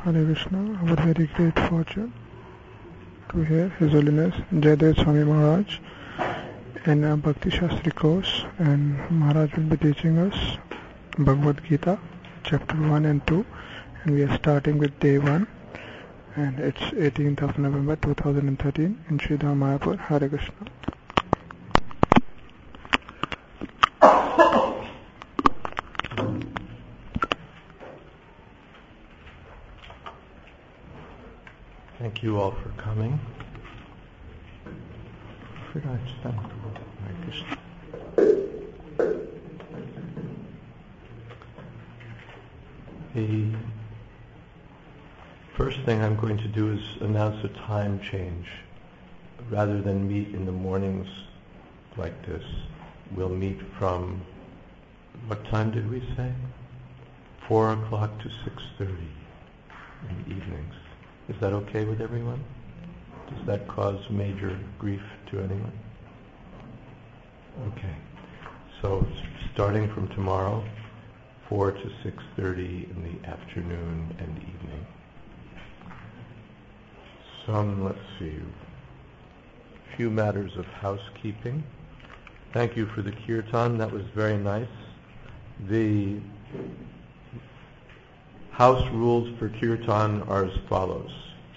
Hare Krishna, our very great fortune to hear His Holiness Jayadeva Swami Maharaj in a Bhakti Shastri course, and Maharaj will be teaching us Bhagavad Gita, chapter 1 and 2, and we are starting with day 1, and it's 18th of November 2013 in Sridham Mayapur. Hare Krishna. Thank you all for coming. The first thing I'm going to do is announce a time change. Rather than meet in the mornings like this, we'll meet from, what time did we say? 4 o'clock to 6:30 in the evenings. Is that okay with everyone? Does that cause major grief to anyone? Okay. So starting from tomorrow, 4 to 6:30 in the afternoon and evening. Let's see, a few matters of housekeeping. Thank you for the kirtan, that was very nice. The house rules for kirtan are as follows.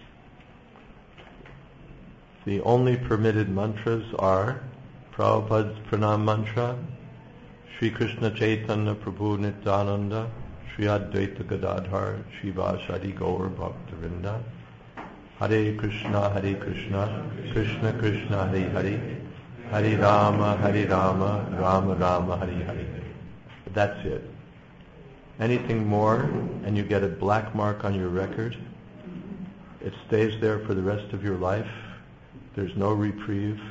The only permitted mantras are Prabhupada's Pranam Mantra, Sri Krishna Chaitanya Prabhu Nityananda, Sri Advaita Gadadhar, Shivasadi Gaur Bhaktavinda, Hare Krishna, Krishna Krishna, Hare Hare, Hare Rama, Rama Rama, Hare Hare. That's it. Anything more, and you get a black mark on your record. It stays there for the rest of your life. There's no reprieve.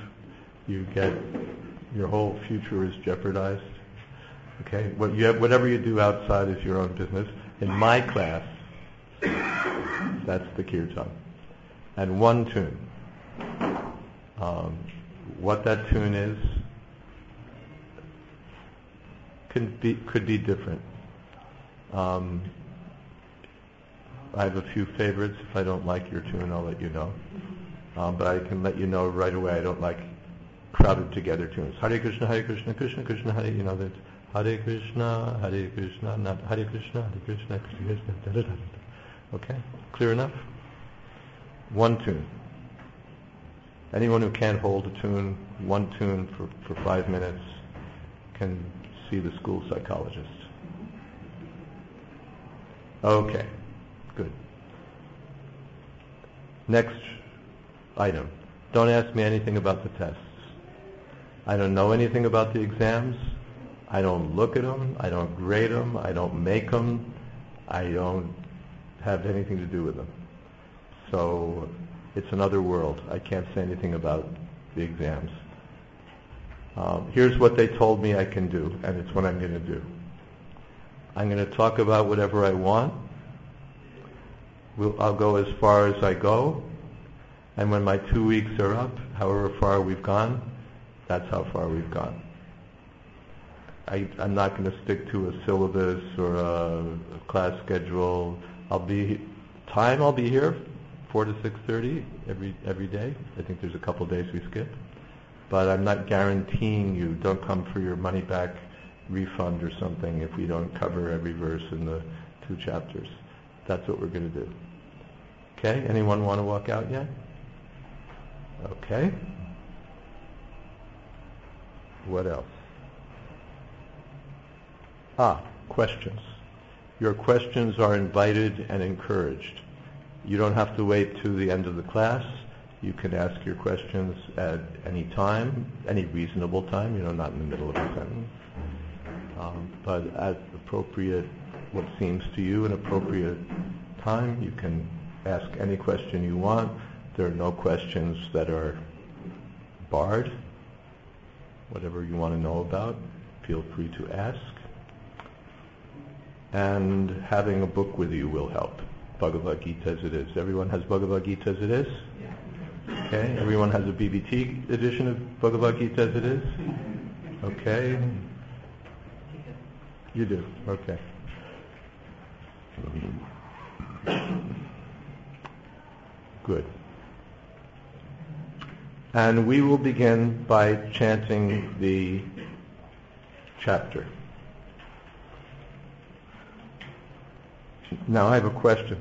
Your whole future is jeopardized. Okay? Whatever you do outside is your own business. In my class, that's the kirtan. And one tune. What that tune is could be different. I have a few favorites. If I don't like your tune, I'll let you know. But I can let you know right away I don't like crowded together tunes. Hare Krishna, Krishna Krishna, Hare, that Hare Krishna, not Hare Krishna, Krishna Krishna. Okay? Clear enough? One tune. Anyone who can't hold a tune, one tune for 5 minutes, can see the school psychologist. Okay, good. Next item. Don't ask me anything about the tests. I don't know anything about the exams. I don't look at them. I don't grade them. I don't make them. I don't have anything to do with them. So it's another world. I can't say anything about the exams. Here's what they told me I can do, and it's what I'm going to do. I'm going to talk about whatever I want. I'll go as far as I go. And when my 2 weeks are up, however far we've gone, that's how far we've gone. I'm not going to stick to a syllabus or a class schedule. I'll be here 4 to 6:30 every day. I think there's a couple days we skip. But I'm not guaranteeing you don't come for your money back refund or something if we don't cover every verse in the 2 chapters. That's what we're going to do. Okay? Anyone want to walk out yet? Okay. What else? Questions. Your questions are invited and encouraged. You don't have to wait to the end of the class. You can ask your questions at any time, any reasonable time, not in the middle of a sentence. But at appropriate, what seems to you an appropriate time, you can ask any question you want. There are no questions that are barred. Whatever you want to know about, feel free to ask. And having a book with you will help. Bhagavad Gita as it is. Everyone has Bhagavad Gita as it is? Okay. Everyone has a BBT edition of Bhagavad Gita as it is? Okay. You do. Okay. Good. And we will begin by chanting the chapter. Now I have a question.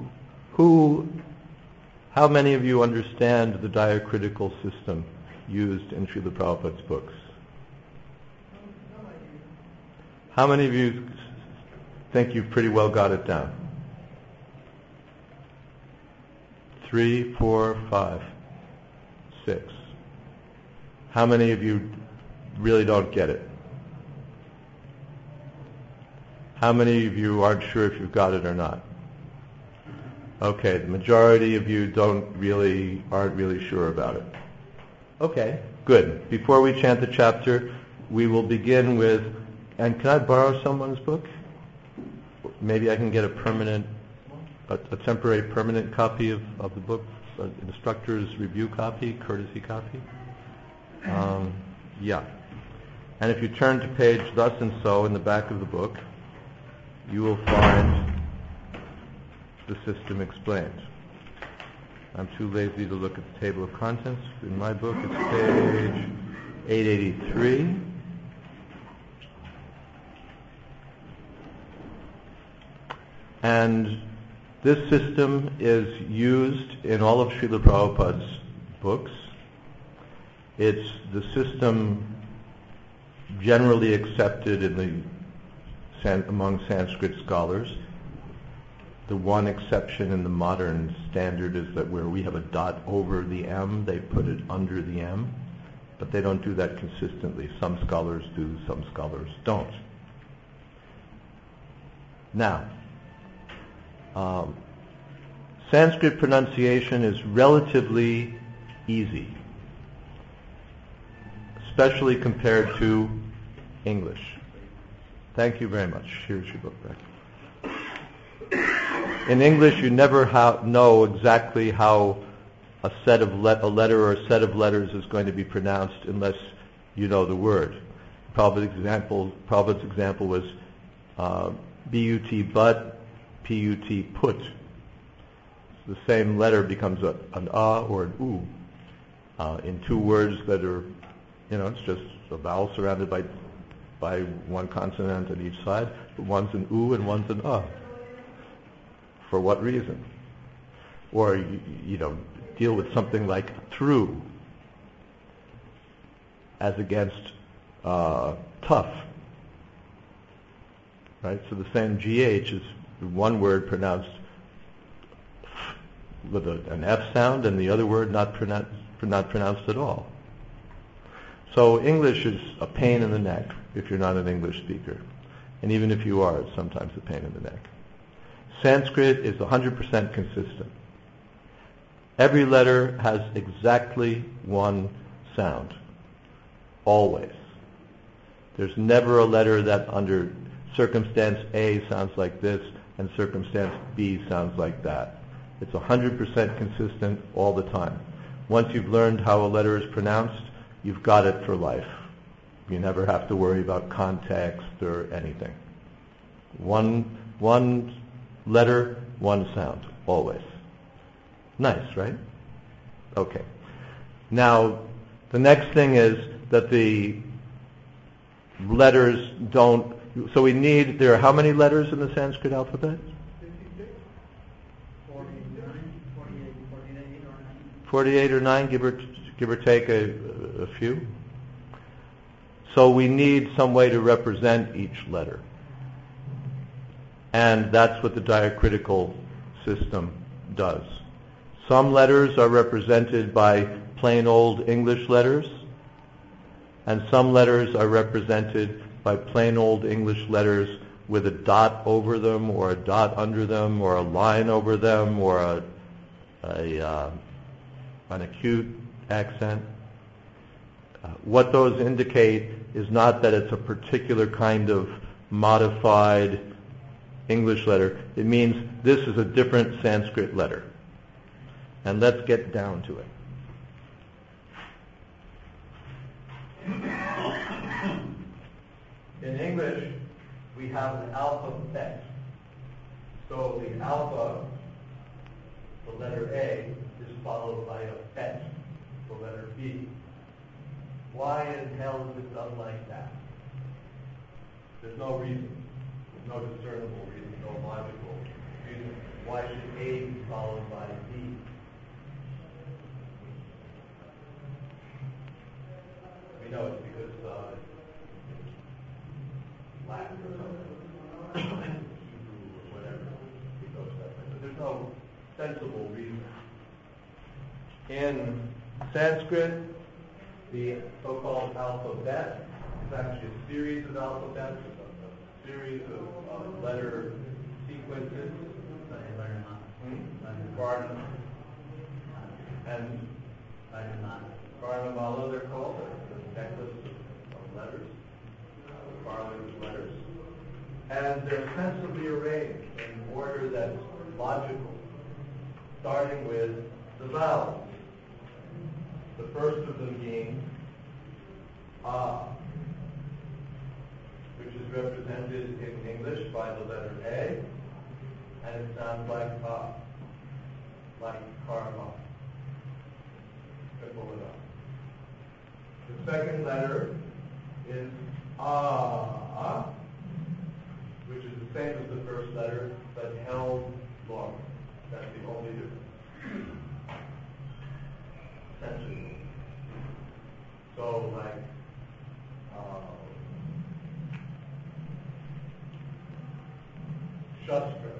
How many of you understand the diacritical system used in Srila Prabhupada's books? How many of you think you've pretty well got it down? 3, 4, 5, 6. How many of you really don't get it? How many of you aren't sure if you've got it or not? Okay, the majority of you aren't really sure about it. Okay, good. Before we chant the chapter, we will begin with, and can I borrow someone's book? Maybe I can get a temporary permanent copy of the book, an instructor's review copy, courtesy copy. Yeah. And if you turn to page thus and so in the back of the book, you will find the system explained. I'm too lazy to look at the table of contents. In my book, it's page 883. And this system is used in all of Srila Prabhupada's books. It's the system generally accepted among Sanskrit scholars. The one exception in the modern standard is that where we have a dot over the M, they put it under the M, but they don't do that consistently. Some scholars do, some scholars don't. Now, Sanskrit pronunciation is relatively easy, especially compared to English. Thank you very much. Here's your book back. In English, you never know exactly how a letter or a set of letters is going to be pronounced unless you know the word. Prabhupada's example was B-U-T but, P-U-T put. The same letter becomes an A or an U in two words that are, it's just a vowel surrounded by one consonant on each side. But one's an U and one's an A. For what reason? Or, deal with something like through as against tough. Right? So the same GH is one word pronounced with an F sound and the other word not pronounced at all. So English is a pain in the neck if you're not an English speaker. And even if you are, it's sometimes a pain in the neck. Sanskrit is 100% consistent. Every letter has exactly one sound. Always. There's never a letter that under circumstance A sounds like this and circumstance B sounds like that. It's 100% consistent all the time. Once you've learned how a letter is pronounced, you've got it for life. You never have to worry about context or anything. One letter, one sound, always. Nice, right? Okay. Now, the next thing is that the letters don't... So there are how many letters in the Sanskrit alphabet? 48 or 9, give or take a few. So we need some way to represent each letter. And that's what the diacritical system does. Some letters are represented by plain old English letters, and some letters are represented by plain old English letters with a dot over them, or a dot under them, or a line over them, or an acute accent. What those indicate is not that it's a particular kind of modified English letter. It means this is a different Sanskrit letter. And let's get down to it. In English, we have an alphabet. So the alpha the letter A is followed by a bet, the letter B. Why in hell is it done like that? There's no reason. There's no discernible reason, no logical reason. Why should A be followed by B? We know it's because Latin or something, Hebrew or whatever. But there's no sensible reason. In Sanskrit, the so-called alphabet is actually a series of alphabets, a series of letter sequences. Varna. And Varnamala, they're called, a necklace of letters, Varna's letters. And they're sensibly arranged in order that's logical, starting with the vowels. The first of them being A, which is represented in English by the letter A, and it sounds like A, like karma. Triple it up. The second letter is A, which is the same as the first letter, but held longer. That's the only difference. Essentially. So, like, Shastra.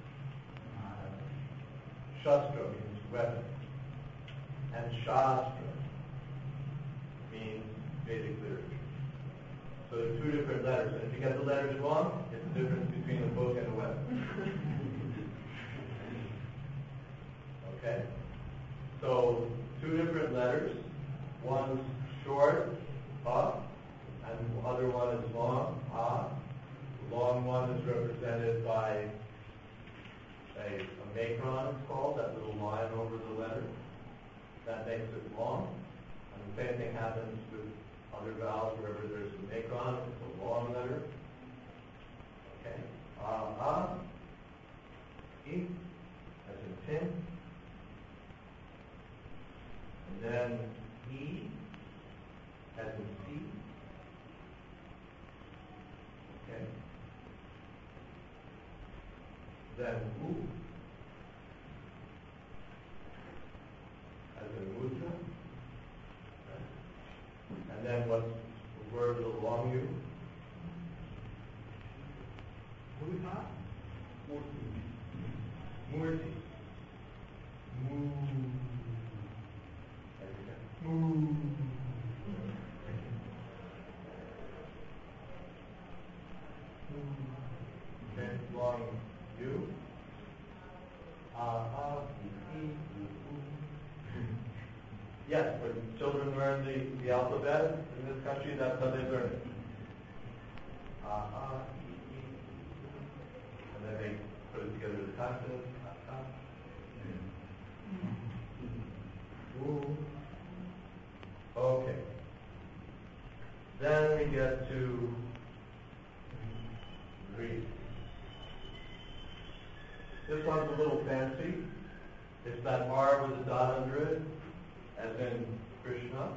Shastra means weapon. And Shastra means Vedic literature. So there are two different letters. And if you get the letters wrong, it's the difference between a book and a weapon. Okay? So, two different letters. One's short, A, and the other one is long, A. The long one is represented by a macron, it's called, that little line over the letter. That makes it long. And the same thing happens with other vowels wherever there's a macron, it's a long letter. Okay. A, E, as in tin. And then E, as in sea. Okay. Then U, as in mudra. Okay. And then what's the word with a long U? Murti. Murti. Okay, long U. Yes, when children learn the alphabet in this country, that's how they learn it. And then they put it together as consonants. Okay. Then we get to read. This one's a little fancy. It's that R with a dot under it, as in Krishna.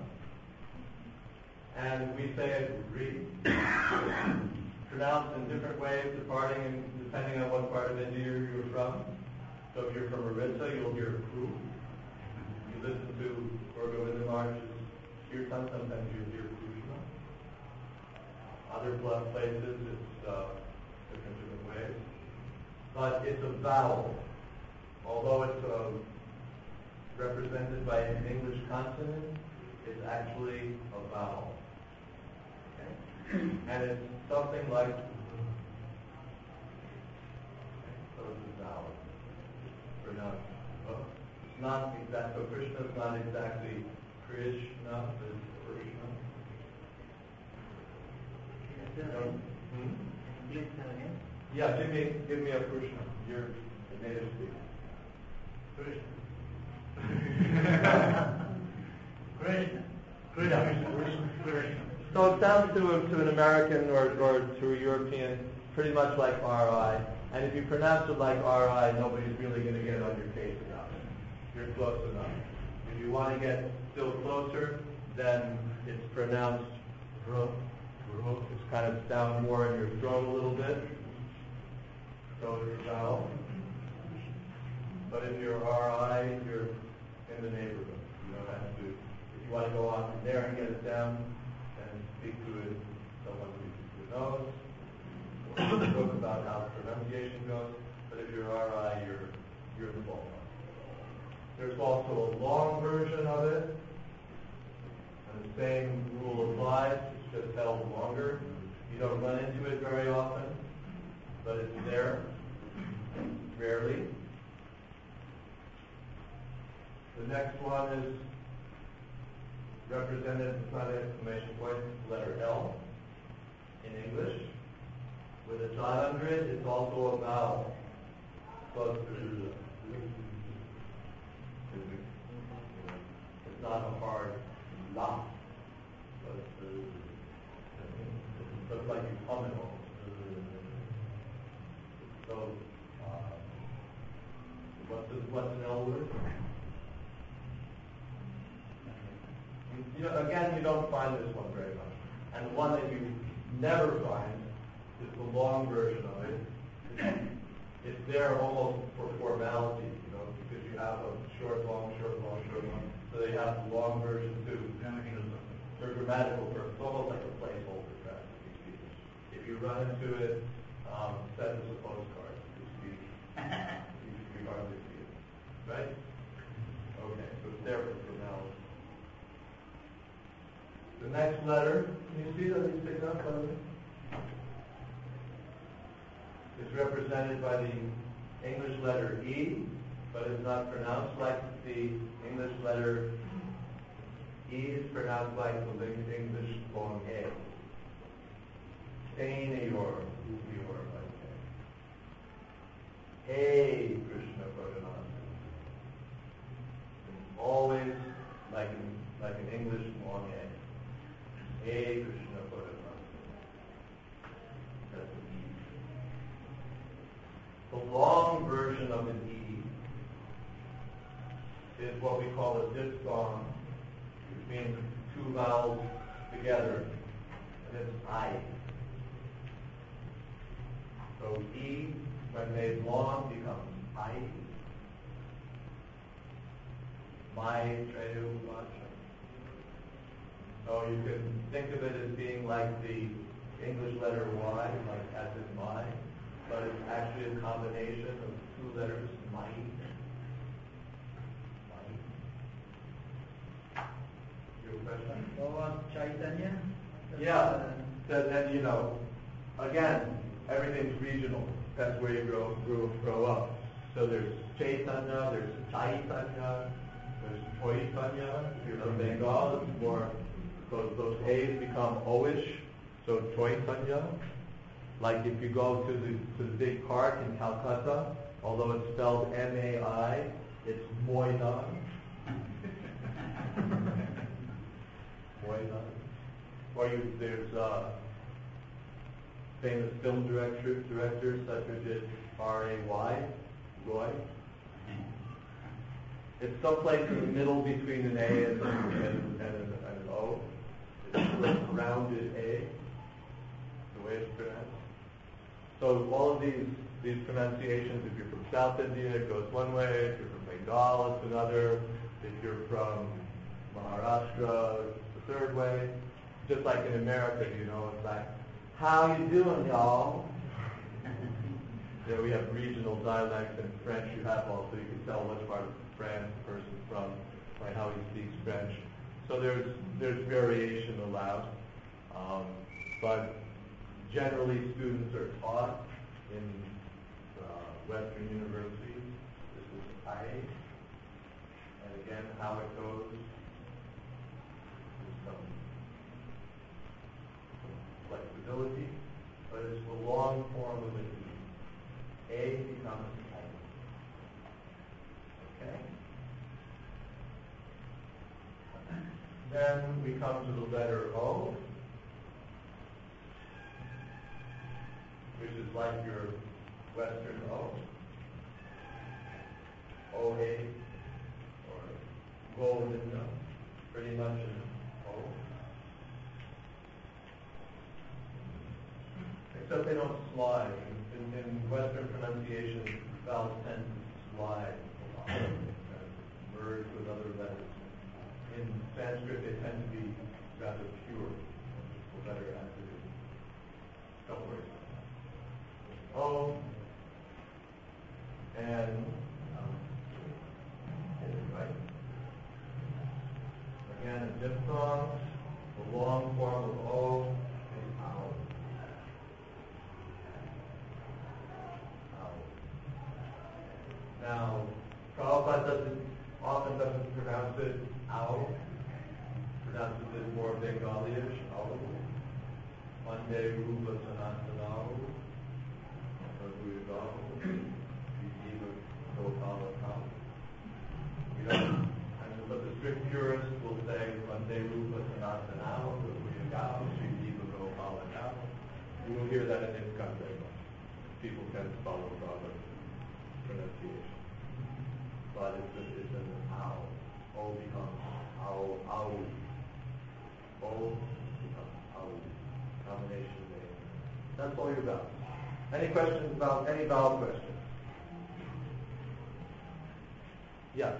And we say it read. Pronounced in different ways, depending on what part of India you're from. So if you're from Orissa, you'll hear Kru. You listen to Govinda Maharaj's kirtan, sometimes you'll hear Krishna. Other places, it's different ways. But it's a vowel. Although it's represented by an English consonant, it's actually a vowel. Okay? And it's something like, so it's a vowel. Pronounced. It's not exact, so Krishna is not exactly Krishna, but it's Krishna. Yeah, give me a Krishna. You're a native speaker. Krishna. So it sounds to an American or to a European pretty much like R-I. And if you pronounce it like RI, nobody's really going to get on your case about it. You're close enough. If you want to get still closer, then it's pronounced R. It's kind of down more in your throat a little bit. Throat is vowel. But if you're RI, you're in the neighborhood. You don't have to. If you want to go on from there and get it down and speak to it, someone who knows, or talk about how pronunciation goes. But if you're RI, you're in the ballpark. There's also a long version of it, and the same rule applies. It's just held longer. You don't run into it very often, but it's there, rarely. The next one is represented, it's not an exclamation point, letter L in English. With a dot under it, it's also a vowel. It's not a hard la. But it looks like you hum it almost. So, what's an L word? Again, you don't find this one very much. And the one that you never find is the long version of it. It's there almost for formality, because you have a short, long, short, long, short, long. So they have the long version too. For grammatical purposes, almost like a placeholder, practically speaking. If you run into it, send us a postcard. You hardly see it, right? Okay, so it's there for formality. The next letter, can you see that these picked up by the way? Is represented by the English letter E, but is not pronounced like the English letter E. Is pronounced like the English long A. Saneyor, Upiyor, like that. Hey, Krishna Pradhananda. Always like an English long A. Hey, Krishna Pradhananda. That's an E. The long version of an E is what we call a diphthong, which means two vowels together, and it's I. So E, when made long, becomes I. My Treyu Vacha. So you can think of it as being like the English letter Y, like as in my, but it's actually a combination of two letters, my. Your question? Or Chaitanya? Yeah. And again, everything's regional. That's where you grow up. So there's Chaitanya, there's Chaitanya, there's Chaitanya. If you're from Bengal, it's more, those A's become O-ish, so Chaitanya. Like if you go to the big park in Calcutta, although it's spelled M-A-I, it's Moidan. Moidan. Or there's famous film directors such as did R-A-Y, Roy. It's someplace in the middle between an A and an O. It's a rounded A, the way it's pronounced. So all of these pronunciations, if you're from South India, it goes one way. If you're from Bengal, it's another. If you're from Maharashtra, it's the third way. Just like in America, it's like, how you doing, y'all? We have regional dialects. In French, you have also, you can tell which part of France the person's from by how he speaks French. So there's variation allowed. But generally, students are taught in Western universities. This is I. And again, how it goes is some flexibility, but it's the long form of an E. A becomes I. Okay? Then we come to the letter O, which is like your Western O, OA, or Govinda, pretty much an O. Except they don't slide. In Western pronunciation, vowels tend to slide a lot, and merge with other letters. In Sanskrit, they tend to be rather pure, or better as it is. Don't worry about that. O, and right. Again, in diphthongs, the long form of O is ow. Now, Prabhupada often doesn't pronounce it ow, pronounces it more Bengali-ish, ow. Vande Rupa Sanatanao, Prabhupada, Jiva Gopala Kao. But the strict purists will say Vande Rupa Sanatanao, Prabhupada, Jiva Gopala Kao. You will hear that in ISKCON very much. People tend to follow Prabhupada's pronunciation. But it's an ow. O becomes ow, ow. O becomes ow. Combination name. That's all your vowels. Any questions about any vowel questions? Yeah.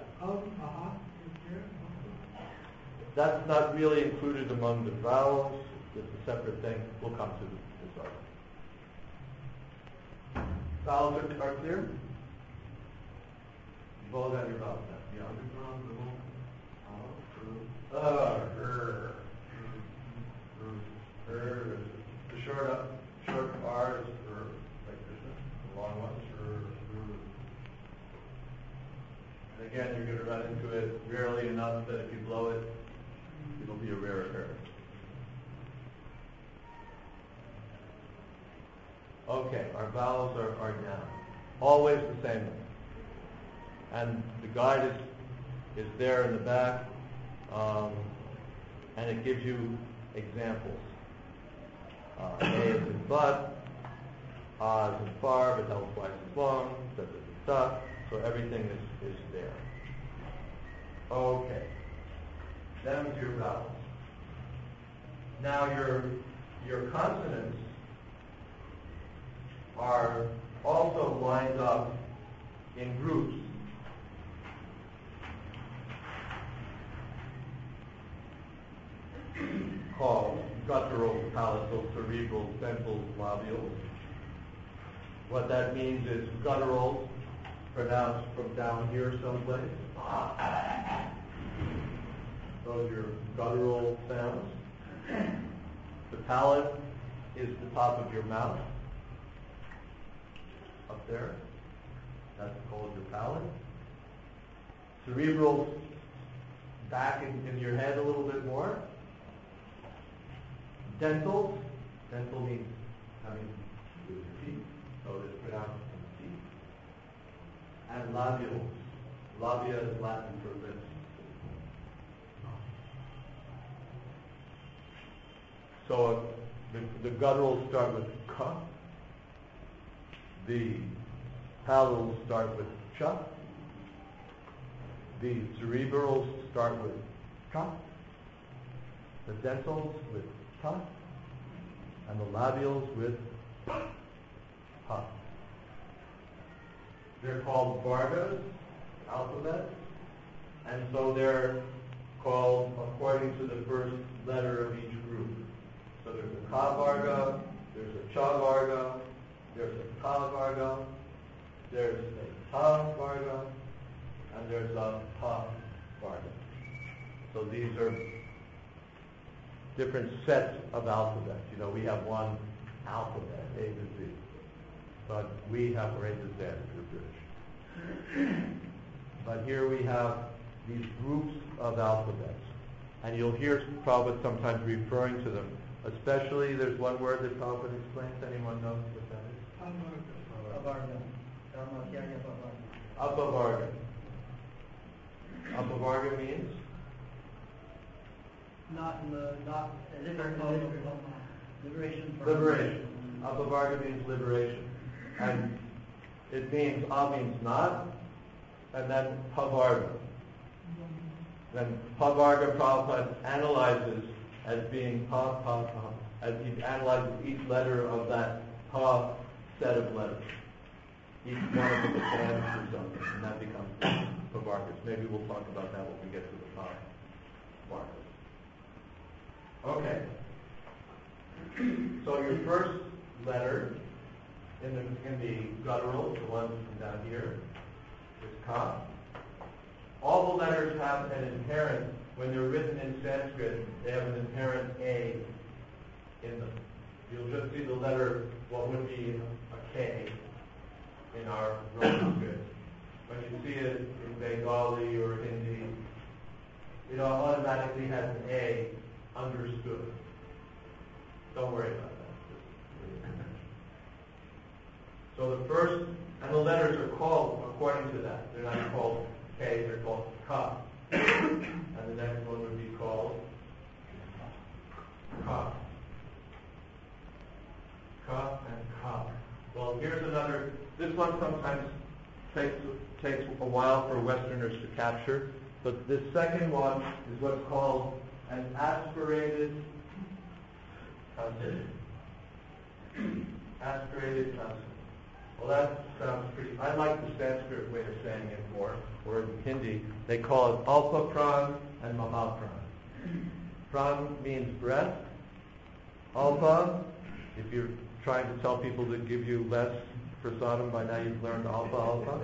That's not really included among the vowels. It's a separate thing. We'll come to this later. Vowels are clear? You've all got your vowels now. Yeah, the short R is like Krishna. The long one is And again, you're going to run into it rarely enough that if you blow it, it'll be a rare occurrence. Okay, our vowels are down. Always the same way. And the guide is there in the back, and it gives you examples. A is in but, A is in far, but double twice as long, da, da, da, da. So everything is there. Okay. Them's your vowels. Now your consonants are also lined up in groups. Called guttural, palatal, cerebral, dental, labials. What that means is guttural, pronounced from down here someplace. Those are your guttural sounds. The palate is the top of your mouth. Up there. That's called your palate. Cerebral, back in your head a little bit more. Dental means having to do with your teeth, so it's pronounced in teeth. And labials. Labia is Latin for lips. So the gutturals start with ka. The palatals start with cha. The cerebrals start with ka. The dentals with ta. And the labials with ha. They're called vargas, alphabets, and so they're called according to the first letter of each group. So there's a ka varga, there's a cha varga, there's a ta varga, there's a ta varga, and there's a pa varga. So these are different sets of alphabets. You know, we have one alphabet, A to Z. But we have A to Z if you're British. But here we have these groups of alphabets. And you'll hear Prabhupada sometimes referring to them. Especially, there's one word that Prabhupada explains. Anyone know what that is? Apavarga. Apavarga means? Liberation. Liberation. Apavarga means liberation. And it means means not, and then pavarga. Then pavarga Prabhupada analyzes as being as he analyzes each letter of that pa set of letters. Each one of them stands for something, and that becomes pavargas. Maybe we'll talk about that when we get to the pavargas. Okay. So your first letter in the guttural, the one down here, is ka. All the letters have an inherent, when they're written in Sanskrit, they have an inherent A in them. You'll just see the letter, what would be a K in our Roman script. When you see it in Bengali or Hindi, it automatically has an A understood. Don't worry about that. So the first, and the letters are called according to that. They're not called K, they're called Ka. And the next one would be called Ka. Ka and Ka. Well, here's another, this one sometimes takes a while for Westerners to capture, but this second one is what's called an aspirated consonant. Aspirated consonant. Well, that sounds pretty, I like the Sanskrit way of saying it more, or in Hindi, they call it alpa pran and mahapran. Pran means breath. Alpa, if you're trying to tell people to give you less prasadam, by now you've learned alpa.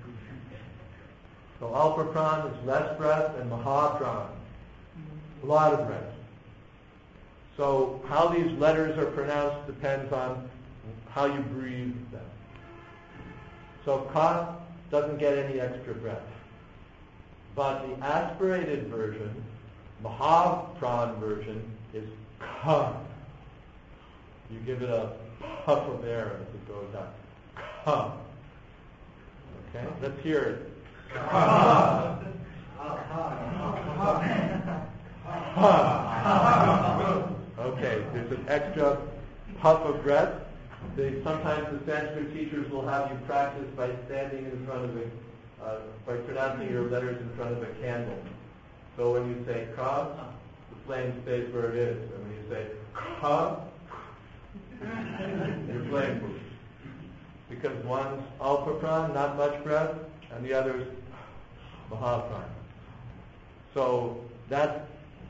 So alpa pran is less breath, and mahapran, a lot of breath. So how these letters are pronounced depends on how you breathe them. So ka doesn't get any extra breath. But the aspirated version, mahapran version, is ka. You give it a puff of air as it goes out. Ka. Okay, let's hear it. Ka. Okay, there's an extra puff of breath. Sometimes the Sanskrit teachers will have you practice by standing in front of by pronouncing your letters in front of a candle. So when you say ka, the flame stays where it is. And when you say ka, your flame moves. Because one's alpha pran, not much breath, and the other's mahapran. So that's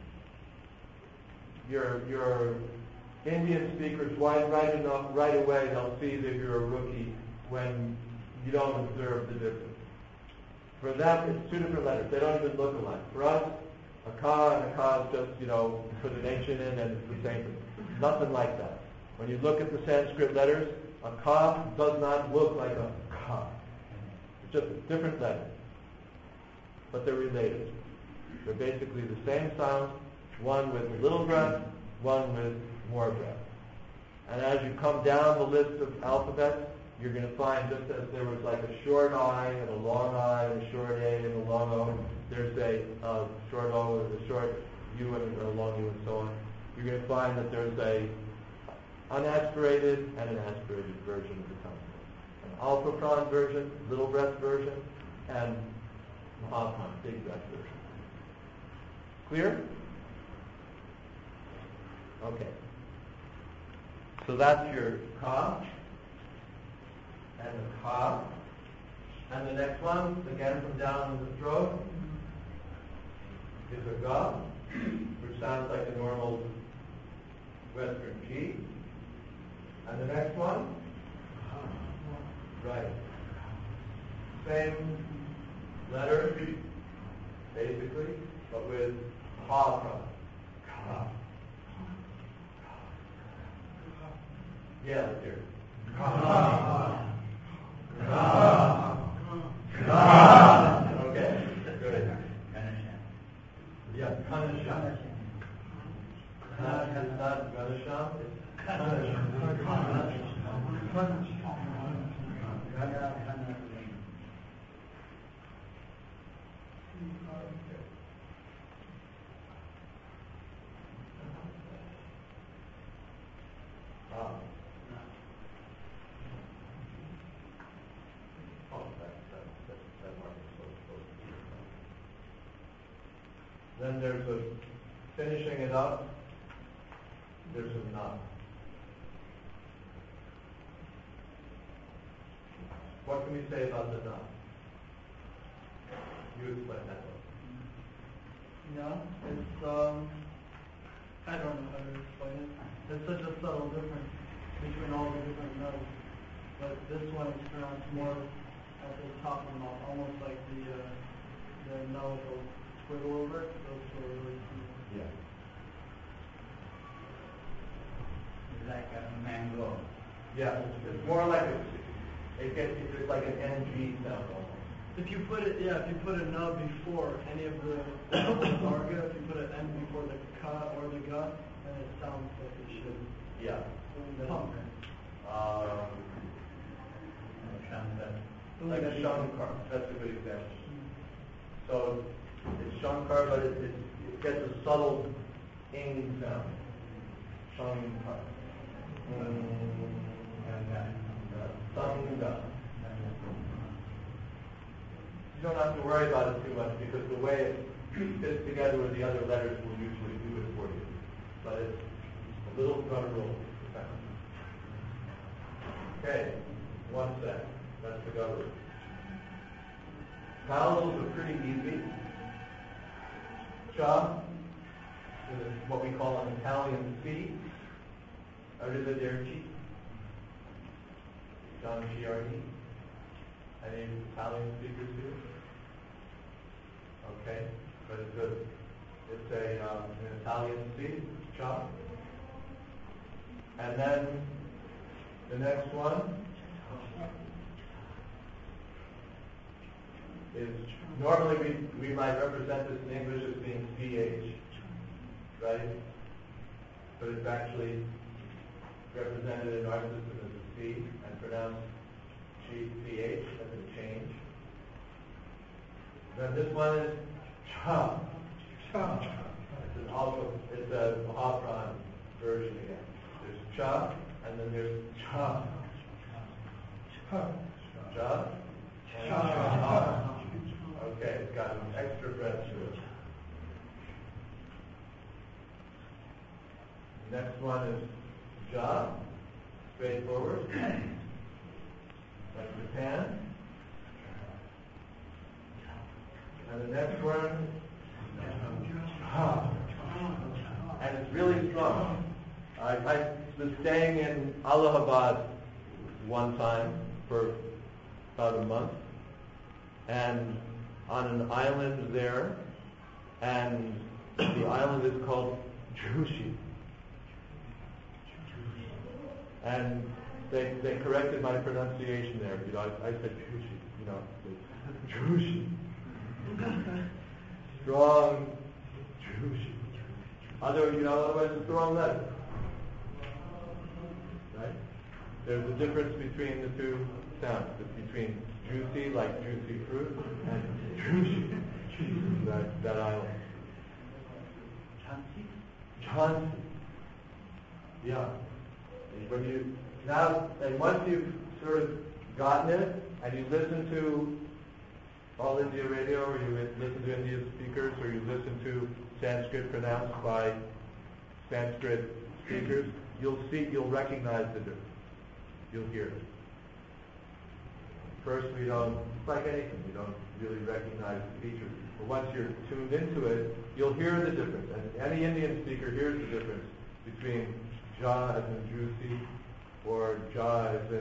your Indian speakers right away, they'll see that you're a rookie when you don't observe the difference. For them, it's two different letters. They don't even look alike. For us, a ka and a ka is just, put an ancient in and it's the same thing. Nothing like that. When you look at the Sanskrit letters, a ka does not look like a ka. It's just a different letter. But they're related. They're basically the same sound, one with little breath, one with more breath. And as you come down the list of alphabets, you're going to find, just as there was like a short I and a long I and a short A and a long O, there's a short O and a short U and a long U and so on. You're going to find that there's a unaspirated and an aspirated version of the consonant. An alpha pran version, little breath version, and mahapran, big breath version. Clear? Okay. So that's your ka and the ka. And the next one, again from down in the throat, is a ga, which sounds like a normal Western G. And the next one, right. Same letter, basically, but with ha pra. Ka. Yeah, let's hear it. Ka. Ka. Ka. Okay, good. Yeah, Kanasham. It's not Ganasham, it's Kanasham. Then there's a finishing it up. There's a na. What can we say about the na? You explain that one. Yeah, it's I don't know how to explain it. There's such a subtle difference between all the different notes. But this one is pronounced more at the top of the mouth, almost like the note will squiggle over it. Those two are really similar. Yeah. It's like a mango. Yeah, it's more like it's like an NG sound almost. If you put a nub before any of the varga, if you put an N before the ka or the ga, then it sounds like it should. Yeah. Punk. Like a shankar. That's a good example. So it's shankar, but it gets a subtle ing sound. Shankar. Sangha. You don't have to worry about it too much because the way it fits together with the other letters will usually do it for you. But it's a little guttural sound. Okay, one sec. That's the guttural. Vowels are pretty easy. Cha is what we call an Italian C. Arrivederci. John Giardi. Any Italian speakers here? Okay, but it's an Italian C, cha. And then the next one is, normally we might represent this in English as being CH, right? But it's actually represented in our system as a C and pronounced CH as a change. Then this one is cha. Cha. It's a Mahaprana version again. There's cha, and then there's cha. Cha. Cha. And cha. Okay, it's got an extra breath to it. Next one is ja, straightforward. Like Japan. And the next one, ha. And it's really strong. I was staying in Allahabad one time for about a month, and on an island there, and the island is called Jushi. And they corrected my pronunciation there. I said Jushi, Jushi. Strong Jushi. Otherwise it's the wrong letter. Right? There's a difference between the two sounds. It's between juicy, like juicy fruit, and Jushi, that island. Jhansi. Yeah. And once you've sort of gotten it, and you listen to All India Radio, or you listen to Indian speakers, or you listen to Sanskrit pronounced by Sanskrit speakers, you'll recognize the difference. You'll hear it. First, it's like anything, we don't really recognize the features. But once you're tuned into it, you'll hear the difference. And any Indian speaker hears the difference between ja as in juicy, or ja as in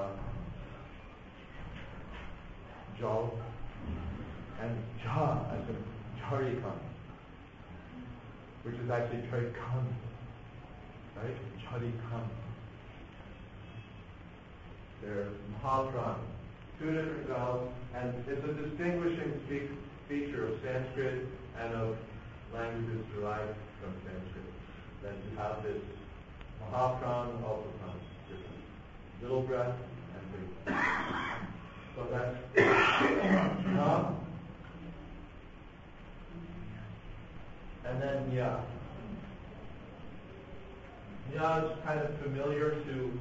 jal, and ja as in jarikan, which is actually jarikan, right? Jarikan. They're Mahapran. Two different vowels, and it's a distinguishing feature of Sanskrit and of languages derived from Sanskrit, that you have this Mahapran, Ultrapran, different. Little breath and big breath. So that's na. And then ya. Ya is kind of familiar to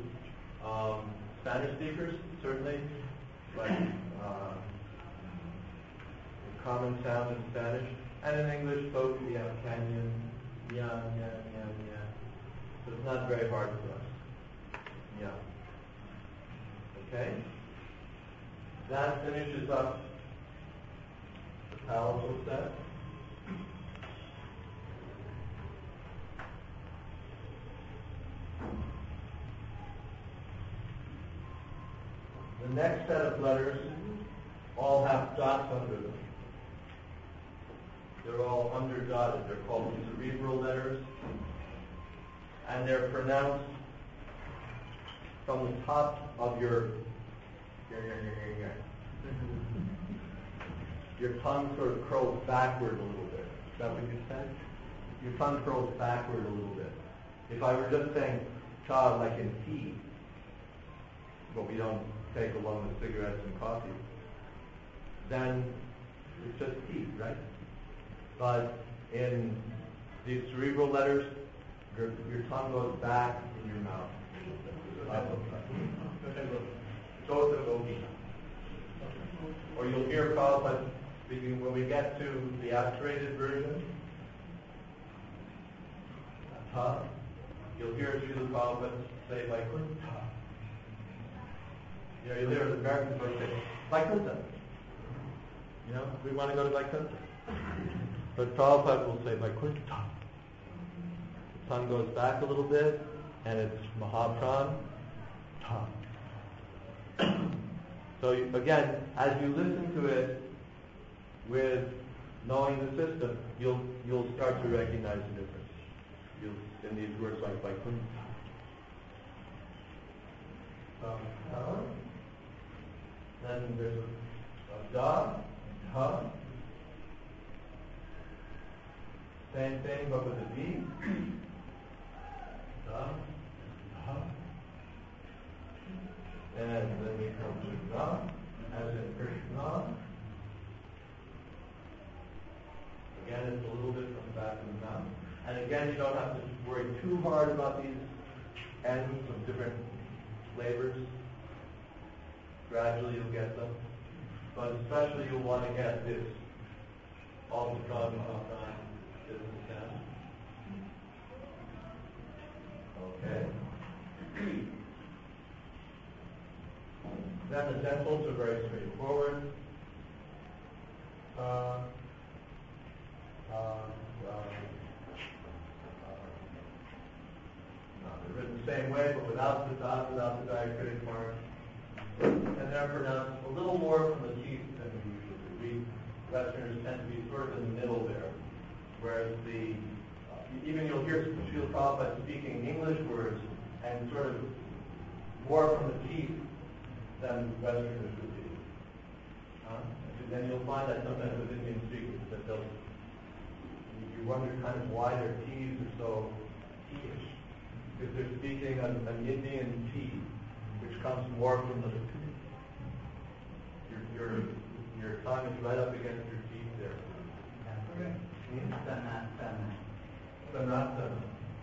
Spanish speakers, certainly. Like common sound in Spanish. And in English, both we have canyon, yeah. So it's not very hard for us. Yeah. Okay? That finishes up the palatal set. The next set of letters all have dots under them. They're all underdotted. They're called cerebral letters. And they're pronounced from the top of your tongue sort of curls backward a little bit. Is that what you said? Your tongue curls backward a little bit. If I were just saying cha like in tea, but we don't take along with cigarettes and coffee, then it's just tea, right? But in these cerebral letters, your tongue goes back in your mouth. Or you'll hear Prabhupada speaking when we get to the aspirated version. You'll hear Srila Prabhupada say Vaikuntha. You'll hear the Americans say Vaikuntha. We want to go to Vaikuntha. But Prabhupada will say Vaikuntha. The tongue goes back a little bit, and it's Mahapran. So again, as you listen to it with knowing the system, you'll start to recognize the difference. In these words like Vaikuntha. Then there's a da, ha. Same thing, but with a D. Da, ha. And then we come to Ra, as in Krishna. Again, it's a little bit from the back of the mouth. And again, you don't have to worry too hard about these ends of different flavors. Gradually you'll get them. But especially you'll want to get this. All the time, is the sound. Okay. Then the dentals are very straightforward. They're written the same way, but without the dot, without the diacritic mark. And they're pronounced a little more from the teeth than we usually. We Westerners tend to be sort of in the middle there. Whereas even you'll hear Srila Prabhupada speaking English words and sort of more from the teeth than Westerners would do. Then you'll find that sometimes with Indian speakers that you wonder kind of why their T's are so T-ish. Because they're speaking an Indian T, which comes more from the your tongue is right up against your teeth there. Sanatana.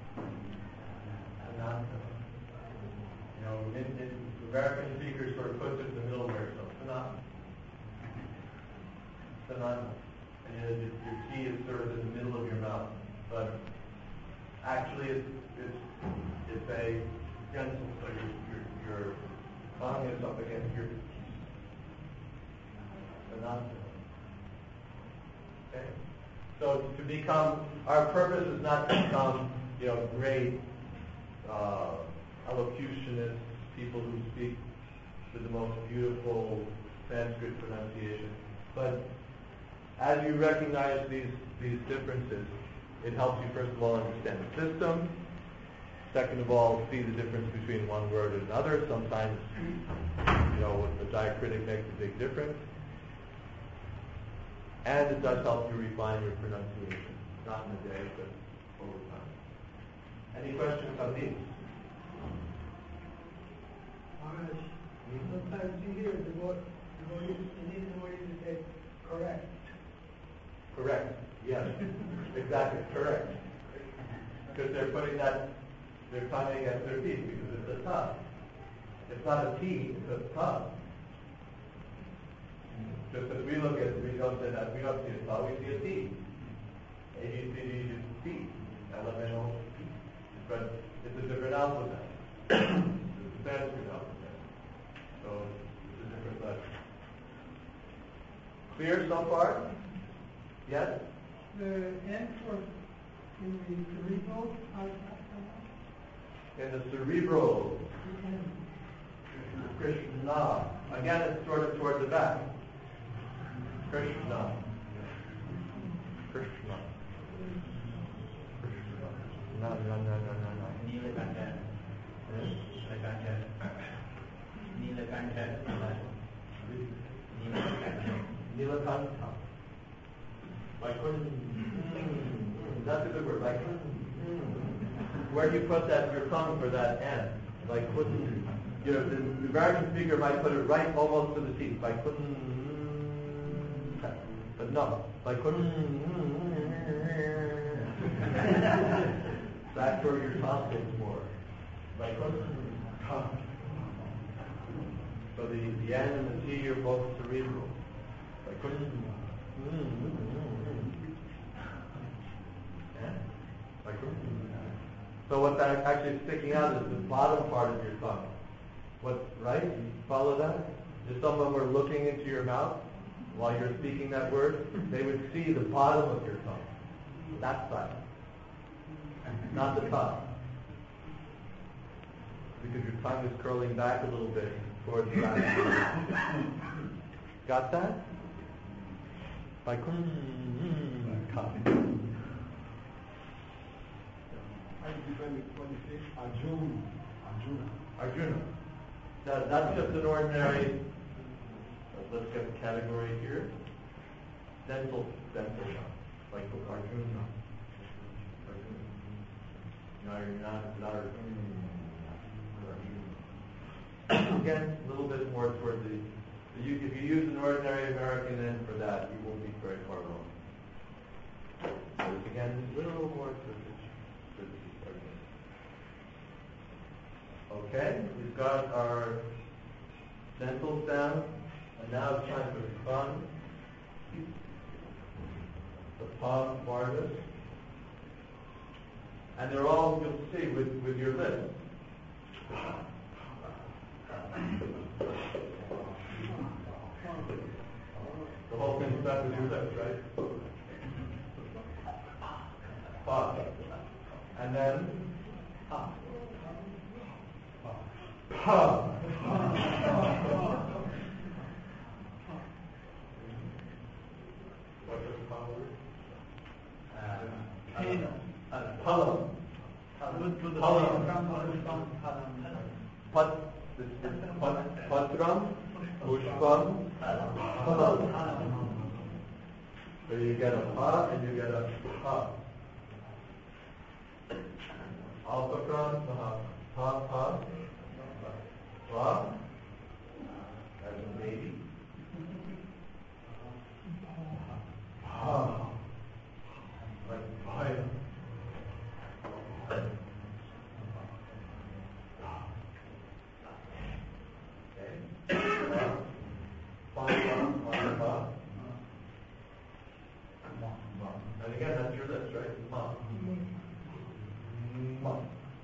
American speakers sort of put it in the middle there, so Sanatana. And your T is sort of in the middle of your mouth. But actually it's a gentle, so your tongue is up against your teeth. Okay? So our purpose is not to become, great elocutionists, people who speak with the most beautiful Sanskrit pronunciation. But as you recognize these differences, it helps you first of all understand the system. Second of all, see the difference between one word and another. Sometimes, with the diacritic makes a big difference. And it does help you refine your pronunciation, not in a day, but over time. Any questions on these? Sometimes you hear the word to say correct. Correct. Yes. Exactly. Correct. Because they're putting they're tongue against their teeth because it's a ta. It's not a T, it's a ta. Just as we look at, we don't see a saw, we see a T. A, B, C, D is T. Elemental T. But it's a different alphabet. It's a Sanskrit alphabet. So it's a different letter. Clear so far? Yes? The N for in the cerebral, In the cerebral, Krishna. Again, it's sort of toward the back. Krishna. Krishna. Krishna. No. Nilakanta. Nilakanta. Like that's a good word. Like where do you put that your tongue for that N? Like you know, the American speaker might put it right almost to the teeth. Like but no. Like that's where your tongue is more. Like so the N and the T are both cerebral. Like so what that actually is sticking out is the bottom part of your tongue. What, right? You follow that? If someone were looking into your mouth while you're speaking that word, they would see the bottom of your tongue. That side. Not the top. Because your tongue is curling back a little bit towards the back. Got that? Like Arjuna. That's just an ordinary, let's get the category here. Dental shop. Like Arjuna. No, you're not Arjuna. Again, a little bit more toward the, if you use an ordinary American N for that, you won't be very far wrong. So again, a little more to the okay, we've got our dental sound, and now it's time for the fun. The palm vargas. And they're all, you'll see, with your lips. The whole thing's done with your lips, right? Pa. And then pa. Pa. What does pa word? Palam. Patram, Pushpam, Palam. So you get a pa and you get a pa. Alpakram, pa, pa, as a baby. Pa, like fire. And again, that's your lips, right? Ma. Ma.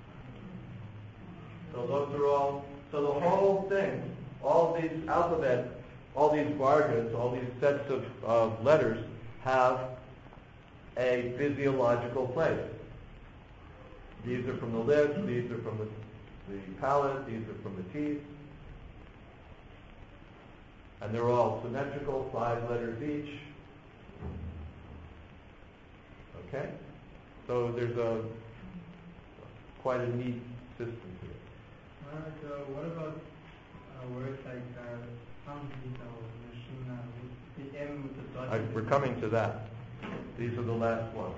So those are all, so the whole thing, all these alphabets, all these vargas, all these sets of letters have a physiological place. These are from the lips, these are from the palate, these are from the teeth. And they're all symmetrical, 5 letters each. Okay? So there's quite a neat system to it. So what about words like Samhita or Machina with the M with the dot? We're coming to that. These are the last ones.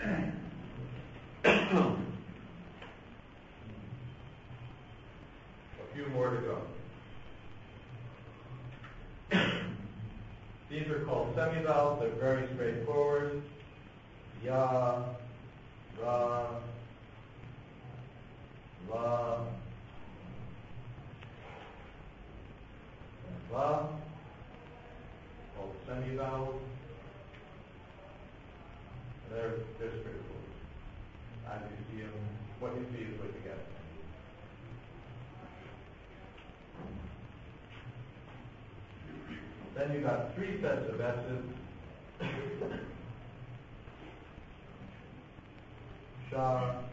A few more to go. These are called semivowels. They're very straightforward. Ya, Ra, La, and La. called semivowels. They're straightforward. As you see them, what you see is what you get. Then you got three sets of S's. Sha,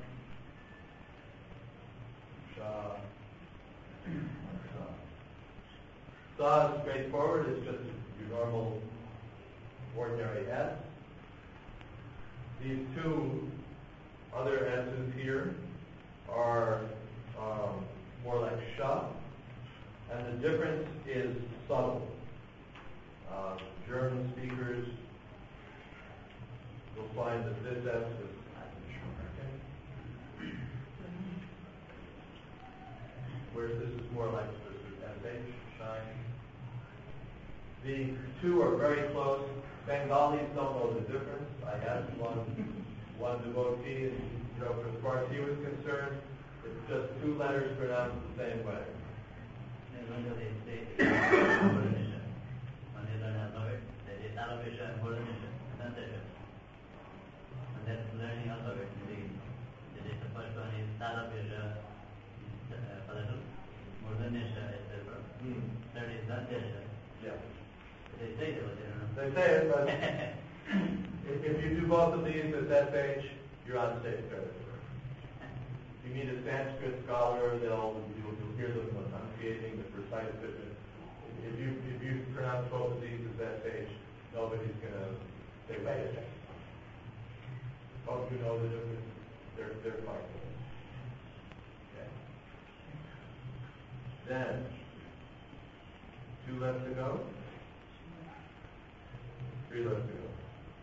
Sha, Sha. Sa is straightforward, it's just your normal, ordinary S. These two other S's here are more like Sha, and the difference is subtle. German speakers will find that this S is whereas this is more like this is SH, shine. The two are very close. Bengalis don't know the difference. I asked one devotee, and as far as he was concerned, it's just two letters pronounced the same way. When they say when they learn alphabet, they say Talavesha and Modanation, pronunciation. And that's learning alphabet. The first one is Talavesha, Padalu, Modanation, etc. Third is Dantesha. Yeah. They say it, but they don't know. They say it, but if you do both of these at that page, you're on safe territory. If you meet a Sanskrit scholar, you'll hear them enunciating the precise difference. If you pronounce both of these as that page, nobody's going to say, wait a second. Don't you know the difference? They're fine. Okay. Then, two left to go. Three left to go.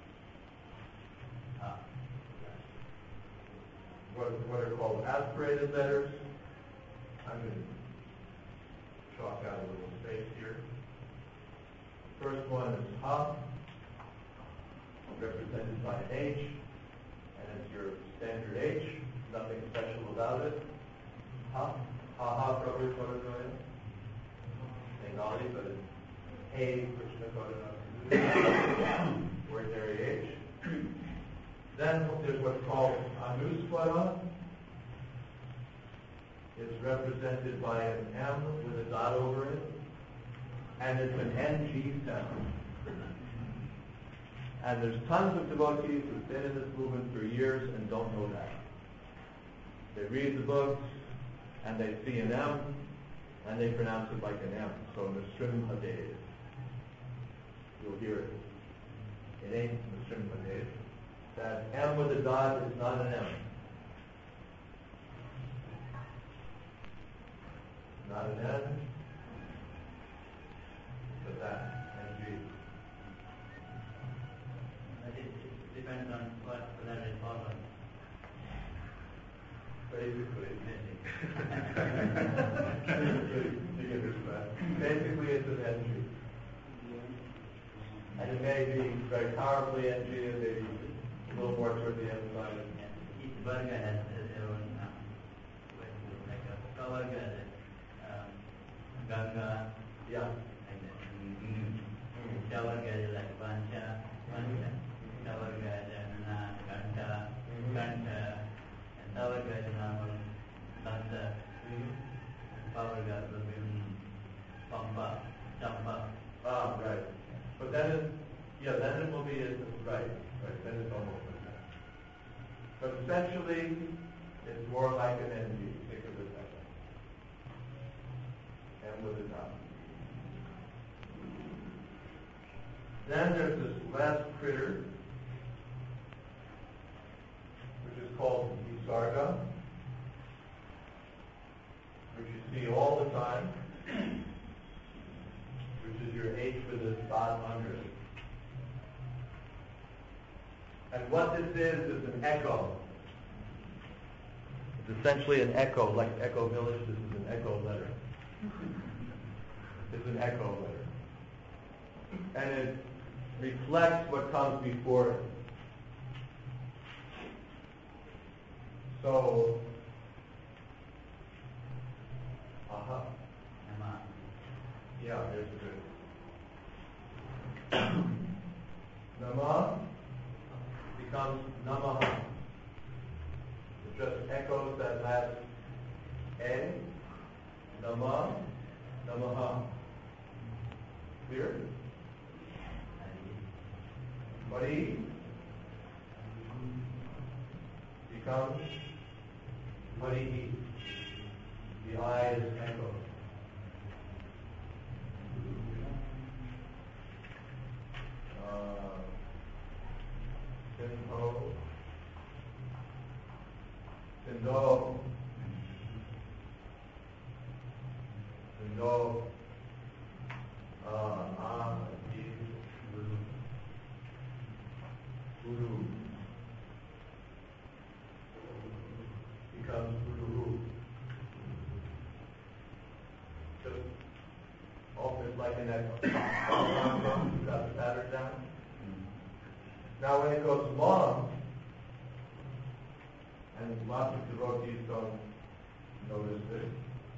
What are called aspirated letters. I'm going to chalk out a little space here. First one is Ha, represented by an H, and it's your standard H, nothing special about it. Ha, Ha Prabhu Kodanaya. Bengali, but it's Hey Krishna Kodanaya. Ordinary H. Then there's what's called Anuswara. It's represented by an M with a dot over it, and it's an NG sound. And there's tons of devotees who've been in this movement for years and don't know that. They read the books, and they see an M, and they pronounce it like an M. So Nrsimhadev. You'll hear it. It ain't Nrsimhadev. That M with a dot is not an M. Not an N, but that, NG. It depends on what letter is followed. Basically, basically it's an NG. And it may be very powerfully NG, it may be a little more toward the end side. Each Varga has their own, like a Kavarga has Ganga, Yeah. like that. Chavarga is like Pancha, Chavarga is Nana, Kanta, and Tavarga is normal, Danta, Pavarga will be Pampa, Champa. Ah, right. But then it will be, right, then it's almost like that. But essentially, it's more like an NG, think of it that way. And with a dot. Then there's this last critter, which is called Visarga, which you see all the time, which is your H with a dot under it. And what this is an echo. It's essentially an echo, like Echo Village, this is an echo letter. It's an echo letter. And it reflects what comes before it. So, yeah, there's a good. Nama becomes Namaha. It just echoes that last N. Nama, Namaha. Clear? Hari becomes Harihi. The I is echoed. Sindho, Sindho, Sindho, Guru becomes Guru. Just almost like an echo. You got the pattern down? Now when it goes long, and lots of devotees don't notice this,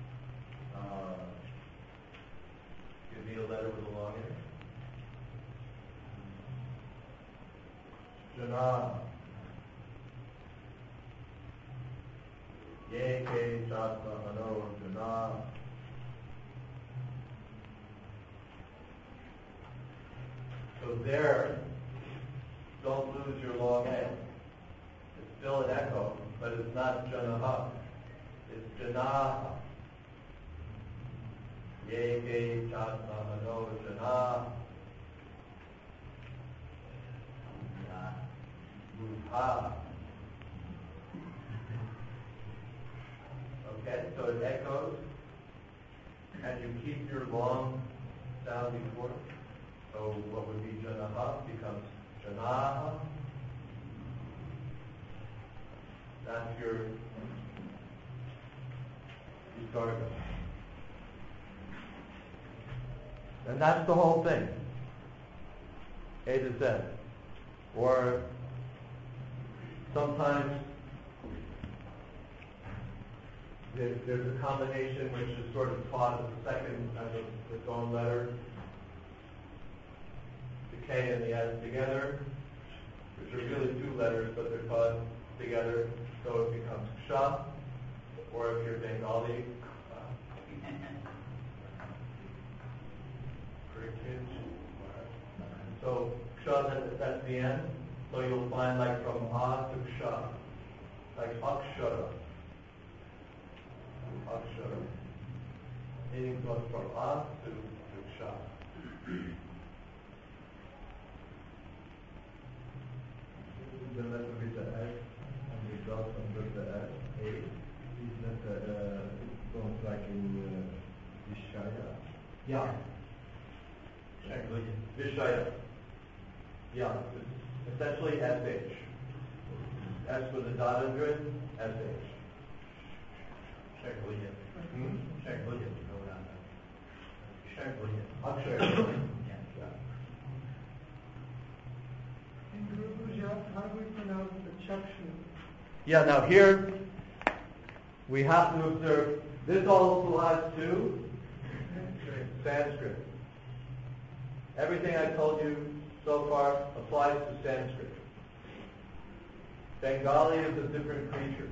give me a letter with a long end. Jana. Ye ke chatma hano jana. So there, don't lose your long end. It's still an echo, but it's not janaha. It's janaha. Ye ke chatma hano jana. Ruha. Okay, so it echoes, and you keep your long sound before. So what would be janaha becomes janaha. That's your usarga. And that's the whole thing. A to Z. Or sometimes there's a combination which is sort of taught as a second, as its own letter. The K and the S together, which are really two letters, but they're taught together, so it becomes Ksha, or if you're Bengali, so Ksha, that's the end. So you'll find like from A to Ksha, like Akshara. Akshara. Meaning goes from A to Ksha. The letter with the S and the dot under the S, A, is that goes like in Vishaya? Yeah. Vishaya. Yeah. Essentially SH. S with a dot under it, SH. In Guru Puja, how do we pronounce the Chakshu? Yeah, now here we have to observe, this also applies to Sanskrit. Everything I told you so far applies to Sanskrit. Bengali is a different creature.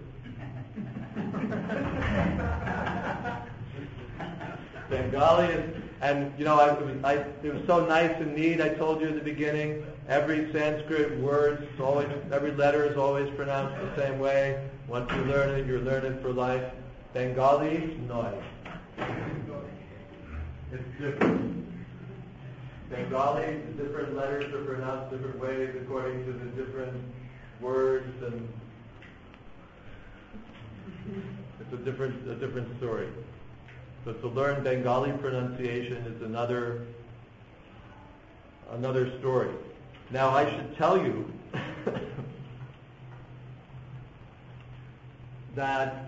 Bengali is, and you know, it was so nice and neat. I told you at the beginning, every Sanskrit word, every letter is always pronounced the same way. Once you learn it, you learn it for life. Bengali, no. It's different. Bengali, the different letters are pronounced different ways according to the different words, and it's a different story. So to learn Bengali pronunciation is another story. Now I should tell you that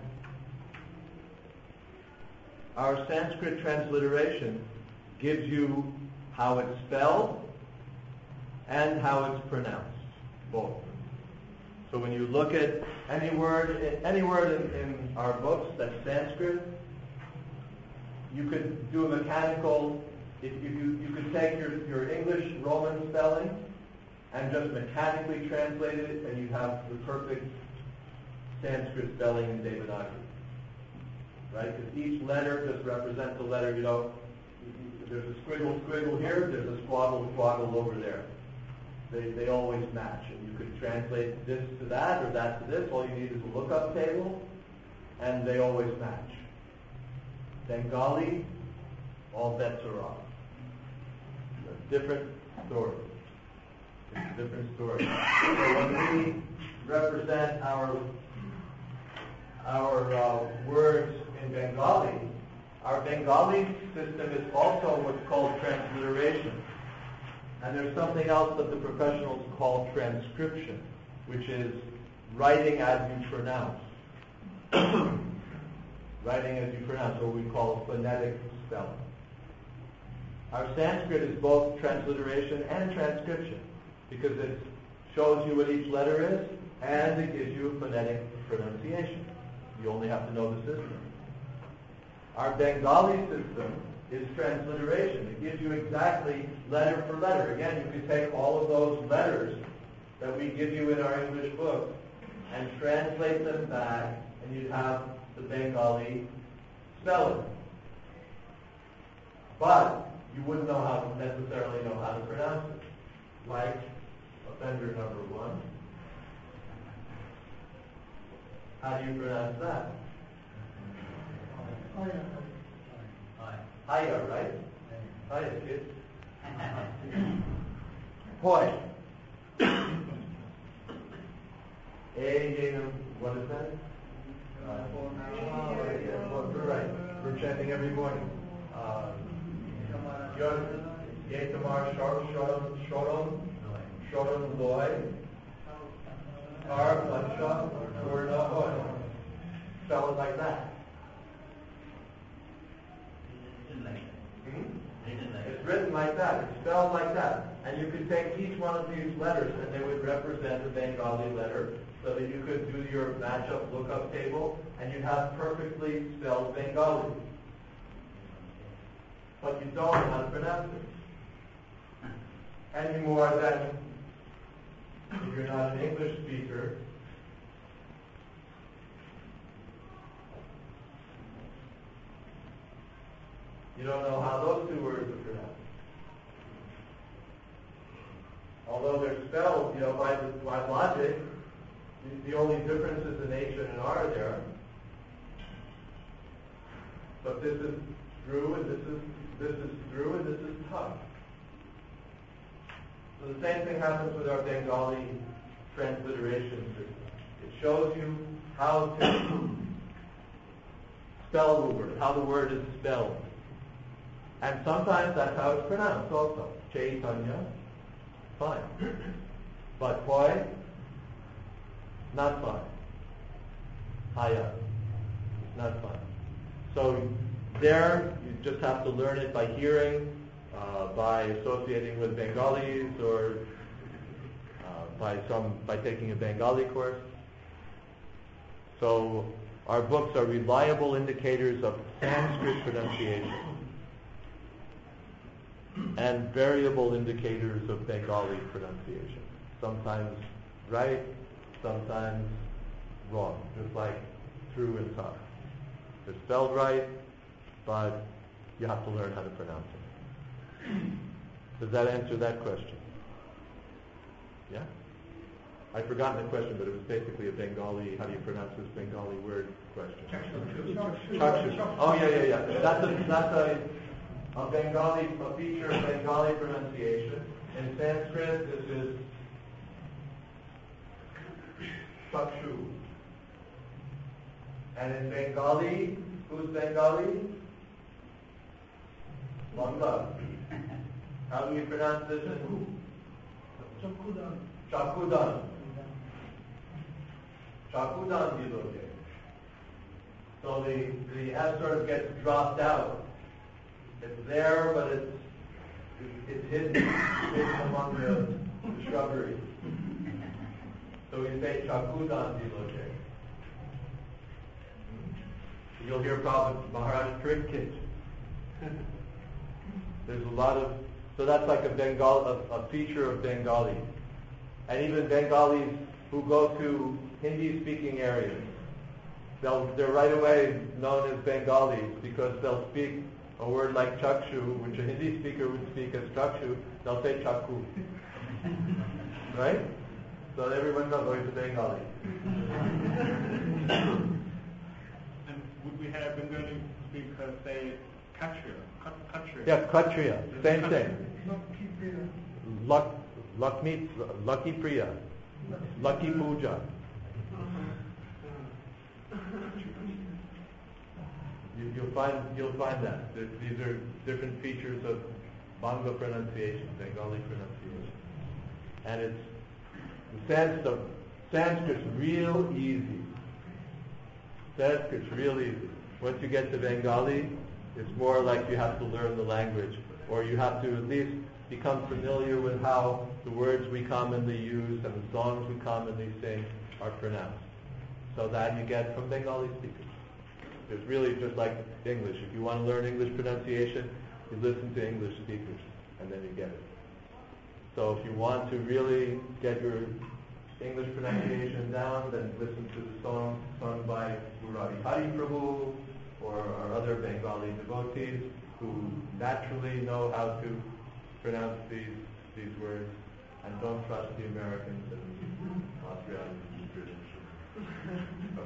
our Sanskrit transliteration gives you how it's spelled and how it's pronounced, both. So when you look at any word in our books that's Sanskrit, you could do a mechanical if you could take your English Roman spelling and just mechanically translate it, and you have the perfect Sanskrit spelling in Devanagari. Right? Because each letter just represents a letter, there's a squiggle here, there's a squaggle over there. They always match. And you could translate this to that or that to this. All you need is a lookup table, and they always match. Bengali, all bets are off. Different story. It's a different story. So when we represent our words in Bengali, our Bengali system is also what's called transliteration. And there's something else that the professionals call transcription, which is writing as you pronounce. Writing as you pronounce, or we call phonetic spelling. Our Sanskrit is both transliteration and transcription, because it shows you what each letter is, and it gives you a phonetic pronunciation. You only have to know the system. Our Bengali system is transliteration. It gives you exactly letter for letter. Again, you can take all of those letters that we give you in our English book and translate them back, and you'd have the Bengali spelling. But you wouldn't necessarily know how to pronounce it. Like offender number 1. How do you pronounce that? Hiya, right? Hiya, kids. Hoy. What is that? You're right. We're chanting every morning. Yetamar Shoram Loy. Ar Laksha Purna Hoy. Spell it like that. It's written like that. It's spelled like that. And you could take each one of these letters and they would represent a Bengali letter, so that you could do your matchup lookup table and you'd have perfectly spelled Bengali. But you don't know how to pronounce it. Any more than if you're not an English speaker, you don't know how those two words are pronounced. Although they're spelled, by logic, the only difference is an H and an R there. But this is through, and this is through, and this is tough. So the same thing happens with our Bengali transliteration system. It shows you how to spell the word, how the word is spelled. And sometimes that's how it's pronounced also. Chaitanya, fine. But Hoy, not fine. Haya, not fine. So there, you just have to learn it by hearing, by associating with Bengalis, or by taking a Bengali course. So our books are reliable indicators of Sanskrit pronunciation and variable indicators of Bengali pronunciation. Sometimes right, sometimes wrong, just like through and tough. They're spelled right, but you have to learn how to pronounce it. Does that answer that question? Yeah? I've forgotten the question, but it was basically a Bengali, how do you pronounce this Bengali word question? Chakshu. Oh, yeah. That's a Bengali, a feature of Bengali pronunciation. In Sanskrit, this is Chakshu. And in Bengali, who's Bengali? Bangla. How do you pronounce this? Chakudan. Chakudan. Chakudan diloge. So the S sort of gets dropped out. It's there, but it's hidden among the shrubbery. So we say Chakudan diloge. You'll hear Prabhupada Maharaj drink it. There's a lot of, so that's like a feature of Bengali. And even Bengalis who go to Hindi-speaking areas, they're right away known as Bengalis because they'll speak a word like chakshu, which a Hindi speaker would speak as chakshu, they'll say chakku. Right? So everyone knows, oh, he's a Bengali. And would we have Bengali speakers say Kshatriya? Yeah, Kshatriya, same thing. Lucky Priya, Lucky Puja. You'll find that. These are different features of Bangla pronunciation, Bengali pronunciation. And Sanskrit's real easy. Sanskrit's real easy. Once you get to Bengali, it's more like you have to learn the language, or you have to at least become familiar with how the words we commonly use and the songs we commonly sing are pronounced. So that you get from Bengali speakers. It's really just like English. If you want to learn English pronunciation, you listen to English speakers, and then you get it. So if you want to really get your English pronunciation down, then listen to the song sung by Murari Hari Prabhu or our other Bengali devotees who naturally know how to pronounce these words, and don't trust the Americans and Australians and British. So.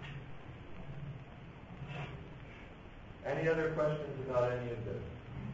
Any other questions about any of this?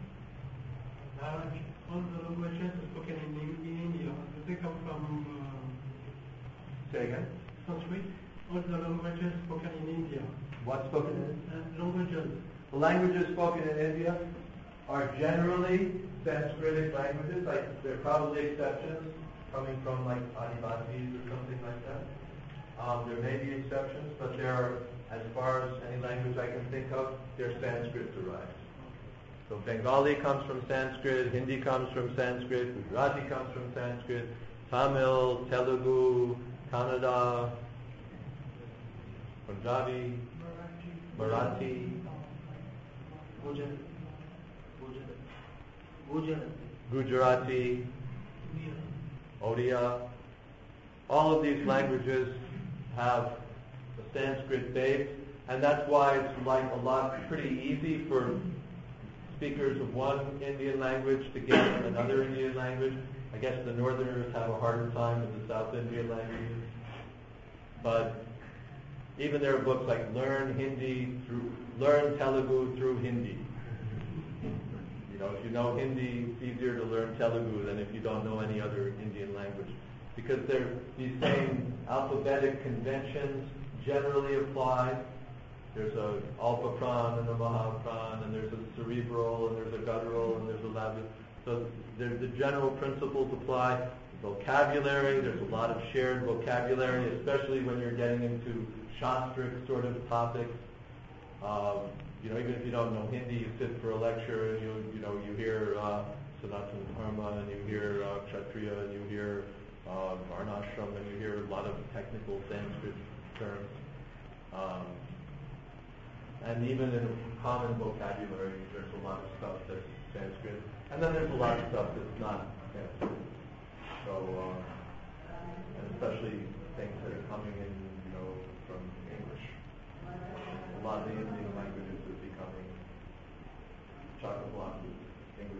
All the languages spoken in India, do they come from Say again? Sanskrit? All the languages spoken in India. What's spoken in? Languages. The languages spoken in India are generally Sanskritic languages. Like there are probably exceptions coming from like Adivasis or something like that. There may be exceptions, but there are, as far as any language I can think of, they're Sanskrit derived. So Bengali comes from Sanskrit, Hindi comes from Sanskrit, Gujarati comes from Sanskrit, Tamil, Telugu, Kannada, Punjabi, Marathi, Gujarati, Odia. All of these languages have a Sanskrit base, and that's why it's pretty easy for speakers of one Indian language to get another Indian language. I guess the Northerners have a harder time with the South Indian languages. But even there are books like Learn Telugu through Hindi. You know, if you know Hindi, it's easier to learn Telugu than if you don't know any other Indian language. Because these same alphabetic conventions generally apply. There's a alpha pran and a mahapran, and there's a cerebral, and there's a guttural, and there's a labial. So the general principles apply. Vocabulary, there's a lot of shared vocabulary, especially when you're getting into shastric sort of topics. Even if you don't know Hindi, you sit for a lecture and you hear Sanatana Dharma, and you hear Kshatriya, and you hear Varnashram, and you hear a lot of technical Sanskrit terms. And even in common vocabulary, there's a lot of stuff that's Sanskrit. And then there's a lot of stuff that's not Sanskrit. So, and especially things that are coming in, from English. A lot of the Indian languages are becoming chock-a-block with English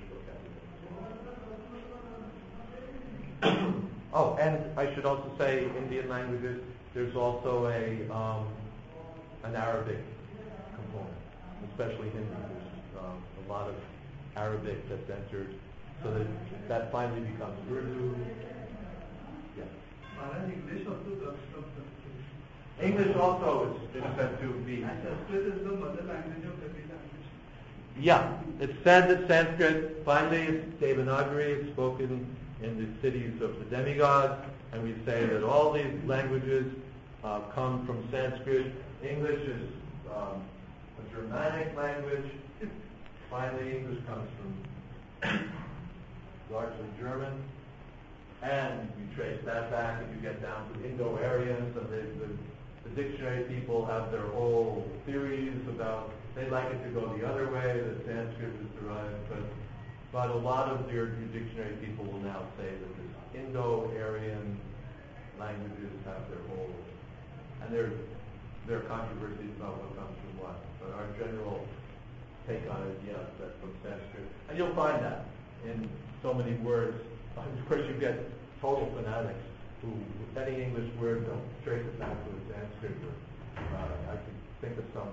vocabulary. Oh, and I should also say Indian languages, there's also an Arabic component, especially Hindi. There's a lot of Arabic that's entered, so that finally becomes Urdu. Yeah. English also comes from Sanskrit. English also is said to be. And Sanskrit is the mother language of every language. Yeah, it's said that Sanskrit finally is Devanagari, it's spoken in the cities of the demigods, and we say that all these languages come from Sanskrit. English is a Germanic language. Finally, English comes from largely German, and you trace that back, and you get down to Indo-Aryans, and the dictionary people have their whole theories about. They like it to go the other way, that Sanskrit is derived, but But a lot of your dictionary people will now say that the Indo-Aryan languages have their whole, and there are controversies about what comes from what. But our general take on it, yes, that's from Sanskrit. And you'll find that in so many words. Of course, you get total fanatics who, with any English word, they'll trace it back to a Sanskrit word. I can think of some.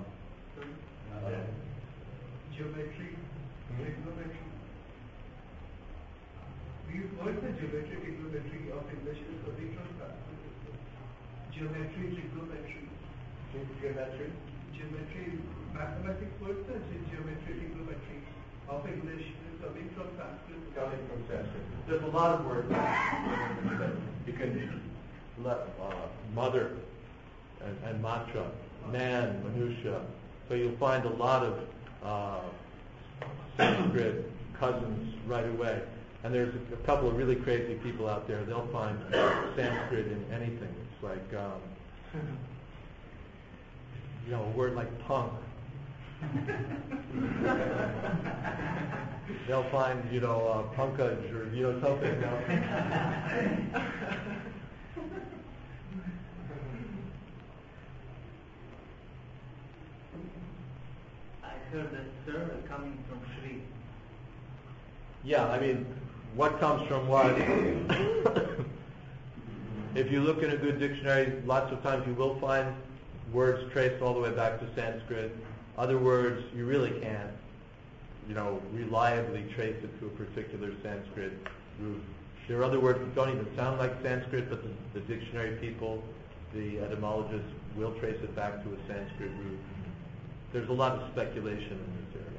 Geometry, trigonometry. We've heard the geometry, trigonometry of English is coming from Sanskrit. Geometry, trigonometry. Geometry, mathematics words, geometry, trigonometry of English is coming from Sanskrit. There's a lot of words that you can mother and matra, man, manusha. So you'll find a lot of Sanskrit cousins right away. And there's a couple of really crazy people out there. They'll find Sanskrit in anything. It's like, a word like punk. They'll find, punkage or, something. I heard that sir is coming from Shri. Yeah, I mean, what comes from what? If you look in a good dictionary, lots of times you will find words traced all the way back to Sanskrit. Other words, you really can't, reliably trace it to a particular Sanskrit root. There are other words that don't even sound like Sanskrit, but the dictionary people, the etymologists, will trace it back to a Sanskrit root. There's a lot of speculation in this area.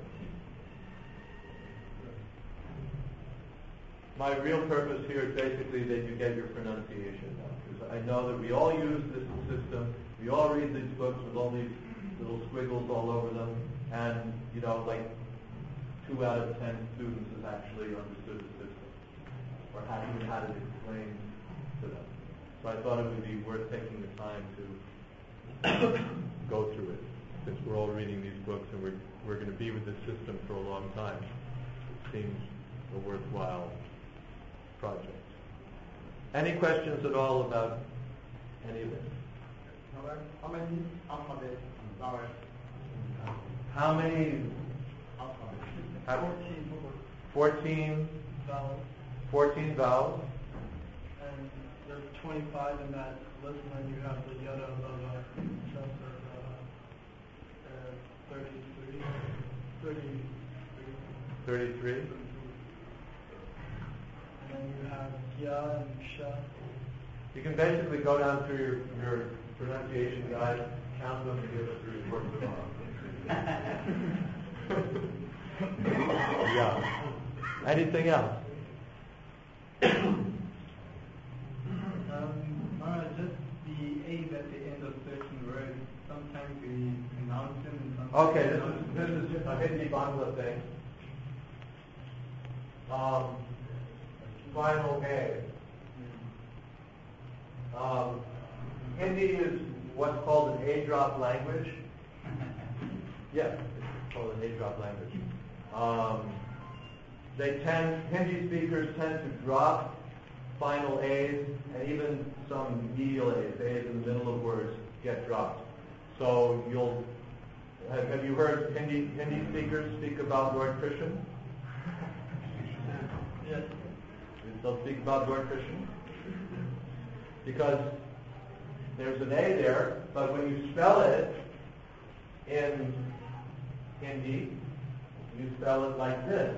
My real purpose here is basically that you get your pronunciation down. Because I know that we all use this system. We all read these books with all these little squiggles all over them. And, like 2 out of 10 students has actually understood the system. Or even had it explained to them. So I thought it would be worth taking the time to go through it. Since we're all reading these books and we're going to be with this system for a long time, it seems a worthwhile project. Any questions at all about any of it? How many alphabets vowels? How many? Alphabets. 14 vowels. 14 vowels. And there's 25 in that list, and then you have the yada, lava, shastra, 33. And then you have ya and sha. You can basically go down through your pronunciation guide, count them, and give us the report tomorrow. Yeah. Anything else? Just the A's at the end of certain words. Sometimes we pronounce them and sometimes Okay, this is just a Hindi Bangla thing. Final A. Hindi is what's called an A-drop language. Yes, it's called an A-drop language. Hindi speakers tend to drop final A's, and even some medial A's in the middle of words get dropped. So have you heard Hindi speakers speak about Lord Krishna? Yes. They'll speak about Lord Krishna because there's an A there, but when you spell it in Hindi, you spell it like this.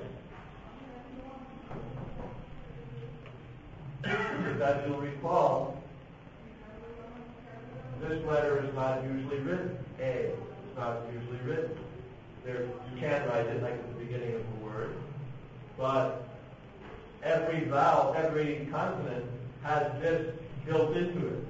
Because as you'll recall, this letter is not usually written. A is not usually written. You can't write it like at the beginning of the word, but every vowel, every consonant has this built into it.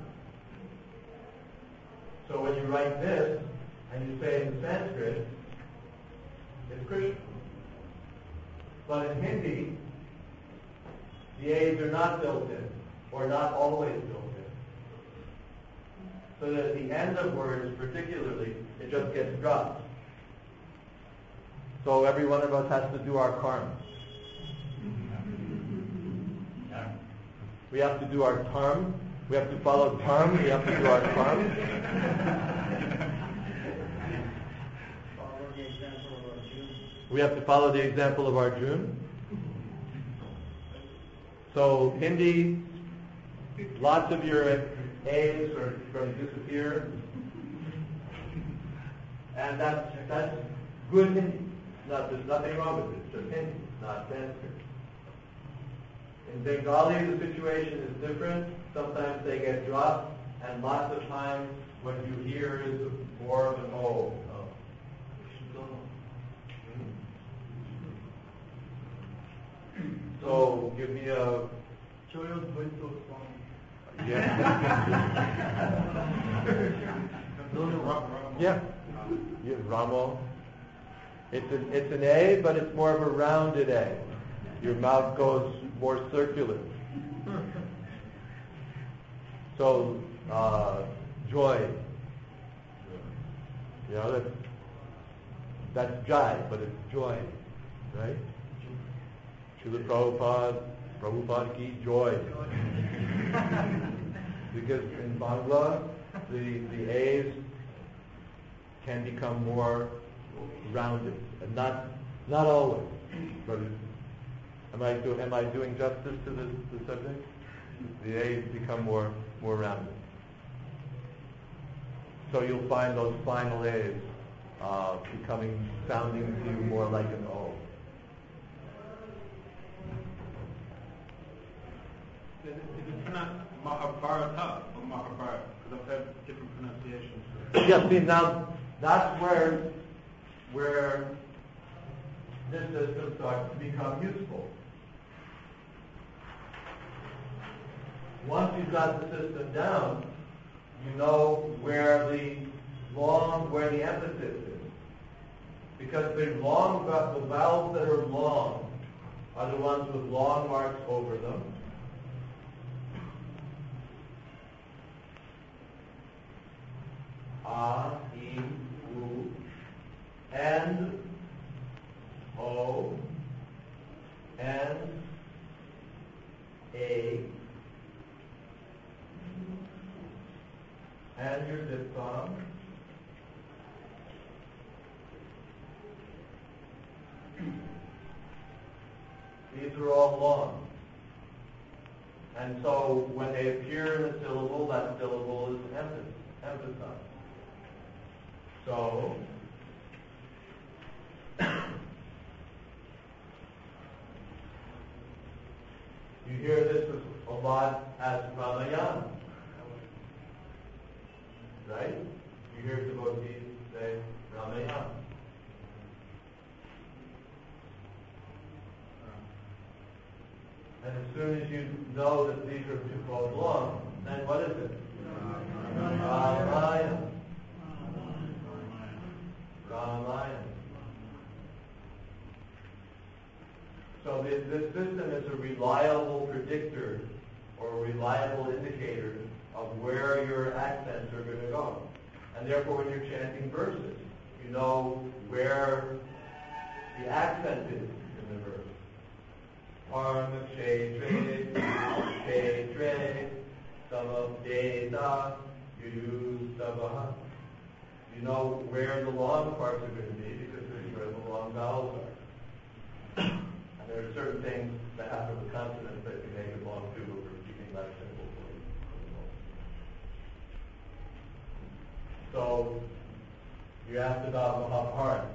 So when you write this and you say it in Sanskrit, it's Krishna. But in Hindi, the A's are not built in, or not always built in. So that at the end of words, particularly, it just gets dropped. So every one of us has to do our karma. We have to do our dharma. We have to follow dharma. We have to do our dharma. Follow the example of Arjuna. We have to follow the example of Arjuna. So Hindi, lots of your A's are going to disappear. And that's good Hindi. There's nothing wrong with it. It's just Hindi, not Sanskrit. In Bengali, the situation is different. Sometimes they get dropped, and lots of times what you hear is more of an O. So give me a... Choyo Dvaito song. Yeah. Yeah. Ramo. It's an A, but it's more of a rounded A. Your mouth goes more circular. So, joy. You know, that's jai, but it's joy, right? Srila Prabhupada ki joy. Because in Bangla, the A's can become more rounded, and not always. But am I doing justice to the subject? The A's become more rounded. So you'll find those final A's sounding to you more like an O. It's not Mahabharata or Mahabharata, because I've heard different pronunciations. Yes, see, now that's where this system starts to become useful. Once you've got the system down, you know where the emphasis is. Because the vowels that are long are the ones with long marks over them. A, E, U, and O, and A, and your diphthong, these are all long. And so when they appear in a syllable, that syllable is emphasized. So, you hear this a lot as Ramayana, right? You hear devotees say Ramayana. And as soon as you know that these are too called long, then what is it? Ramayana. Ramayana. So this system is a reliable predictor or a reliable indicator of where your accents are going to go. And therefore when you're chanting verses, you know where the accent is in the verse. Parma Kshetre, Kshetre, Samavdeta, Yudhustavaha. You know where the long parts are going to be because this is where the long vowels are. And there are certain things that happen with consonants that can make it long too, but we're keeping that simple for you. So, you asked about Mahabharata.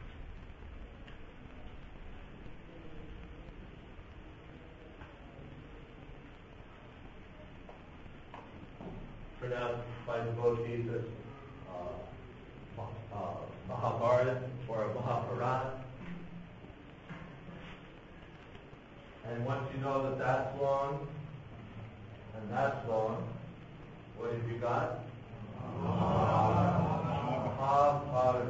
Pronounced by devotees as Mahabharata or Mahabharata. And once you know that that's long and that's long, what have you got? Mahabharata.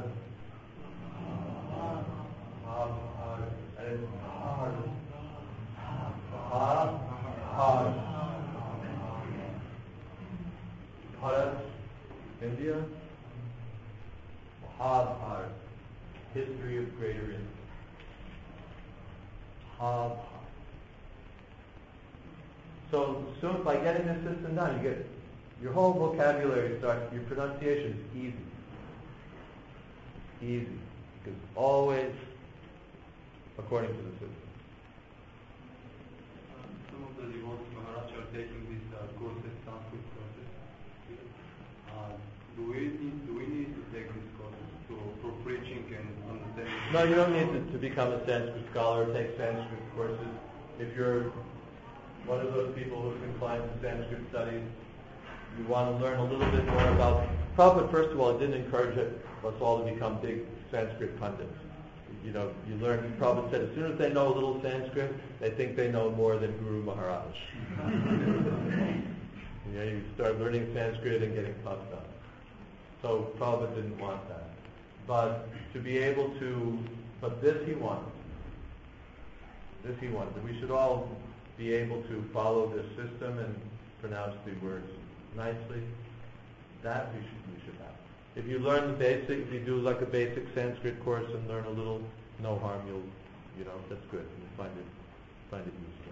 Mahabharata. And it's Mahabharata. Mahabharata. Bharat, India. Mahabharata, history of greater India. Mahabharata. So So soon, by getting this system down, you get your whole vocabulary starts. Your pronunciation is easy. Easy, because always according to the system. Some of the devotees Maharaj are taking these courses, Sanskrit courses. Do we need to take these courses for preaching and understanding? No, you don't need to become a Sanskrit scholar or take Sanskrit courses. If you're one of those people who's inclined to Sanskrit studies, you want to learn a little bit more about... Prabhupada, first of all, didn't encourage us all to become big Sanskrit pundits. You know, you learn, Prabhupada said, as soon as they know a little Sanskrit, they think they know more than Guru Maharaj. You know, you start learning Sanskrit and getting puffed up. So Prabhupada didn't want that. But to be able to, but this he wanted. This he wanted. We should all be able to follow this system and pronounce the words nicely. That we should have. If you learn the basic, if you do like a basic Sanskrit course and learn a little, no harm. You know, that's good. You find it useful.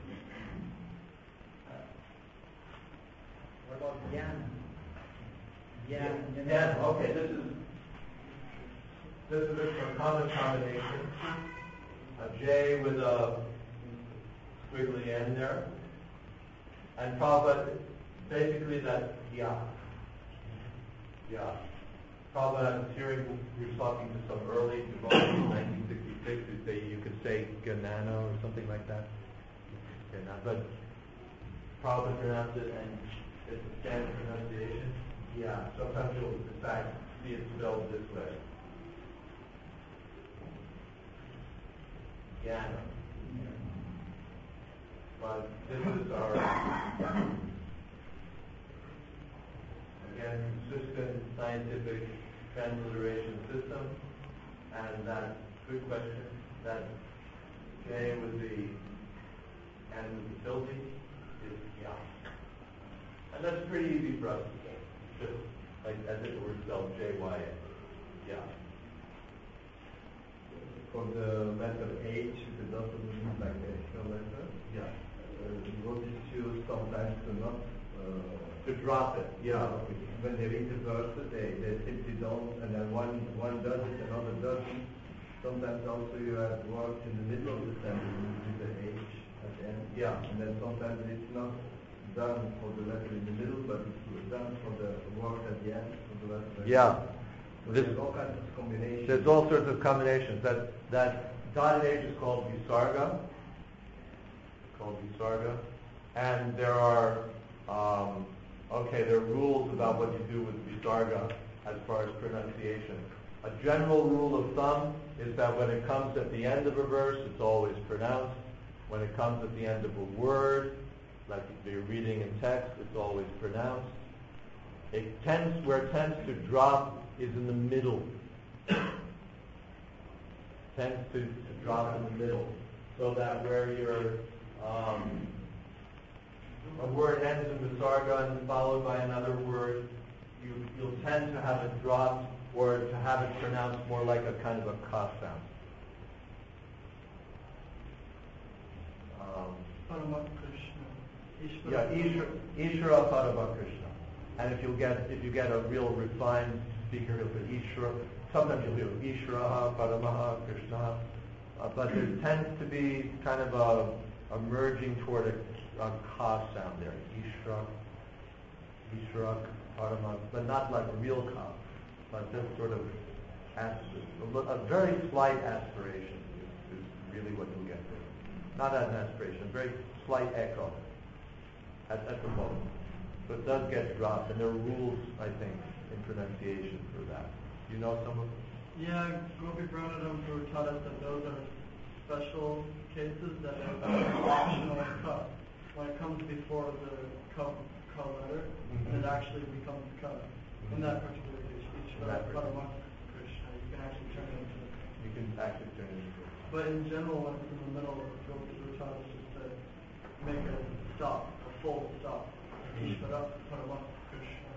What about Dhyan? Yeah. Okay. This is a common combination. A J with a squiggly N there, and Prabhupada basically that's Ya. Prabhupada, I was hearing, we were talking to some early devotees in 1966 who say you could say Ganana or something like that. But Prabhupada pronounced it, and it's a standard pronunciation. Yeah, sometimes you'll, in fact, see it spelled this way. Jnana. But this is our, again, consistent scientific transliteration system. And that, good question, that J with the N with the tilde is Ya. And that's pretty easy for us to say. Just like as if it were spelled J-Y-A. Yeah. For the letter H, it doesn't look like the extra letter. Yeah. Devotees choose sometimes to not To drop it. Yeah. When they read the verses, they simply don't, and then one does it, another doesn't. Sometimes also you have words in the middle of the sentence with the H at the end. Yeah. And then sometimes it's not done for the letter in the middle, but it's done for the word at the end, for the letter at the Yeah. end. So there's all kinds of combinations. There's all sorts of combinations. That dotted H is called Visarga. And there are there are rules about what you do with Visarga as far as pronunciation. A general rule of thumb is that when it comes at the end of a verse, it's always pronounced. When it comes at the end of a word, like if you're reading in text, it's always pronounced. Where it tends to drop is in the middle. Tends to drop in the middle. So that where you're a word ends in Visarga and followed by another word, you'll tend to have it dropped or to have it pronounced more like a kind of a ka sound. Ishvara Paramakrishna. And if you get a real refined speaker, he'll put Ishvara. Sometimes you'll hear Ishvara Paramaha Krishna. But there tends to be kind of a merging toward a ka sound there. Ishvara Paramaha, but not like a real ka, but this sort of a very slight aspiration is really what you'll get there. Not an aspiration, very slight echo at the moment. So it does get dropped, and there are rules, I think, in pronunciation for that. Do you know some of them? Yeah, Gopi Pranadam Guru taught us that those are special cases that are optional cut. When it comes before the ka letter, and it actually becomes ka. In that particular case, Ishvara Paramakrishna, you can actually turn it into ka. You can actually turn it into ka. But in general, when it's in the middle, Gopi Guru taught us just to make a stop, a full stop. Ishvara Paramakrishna.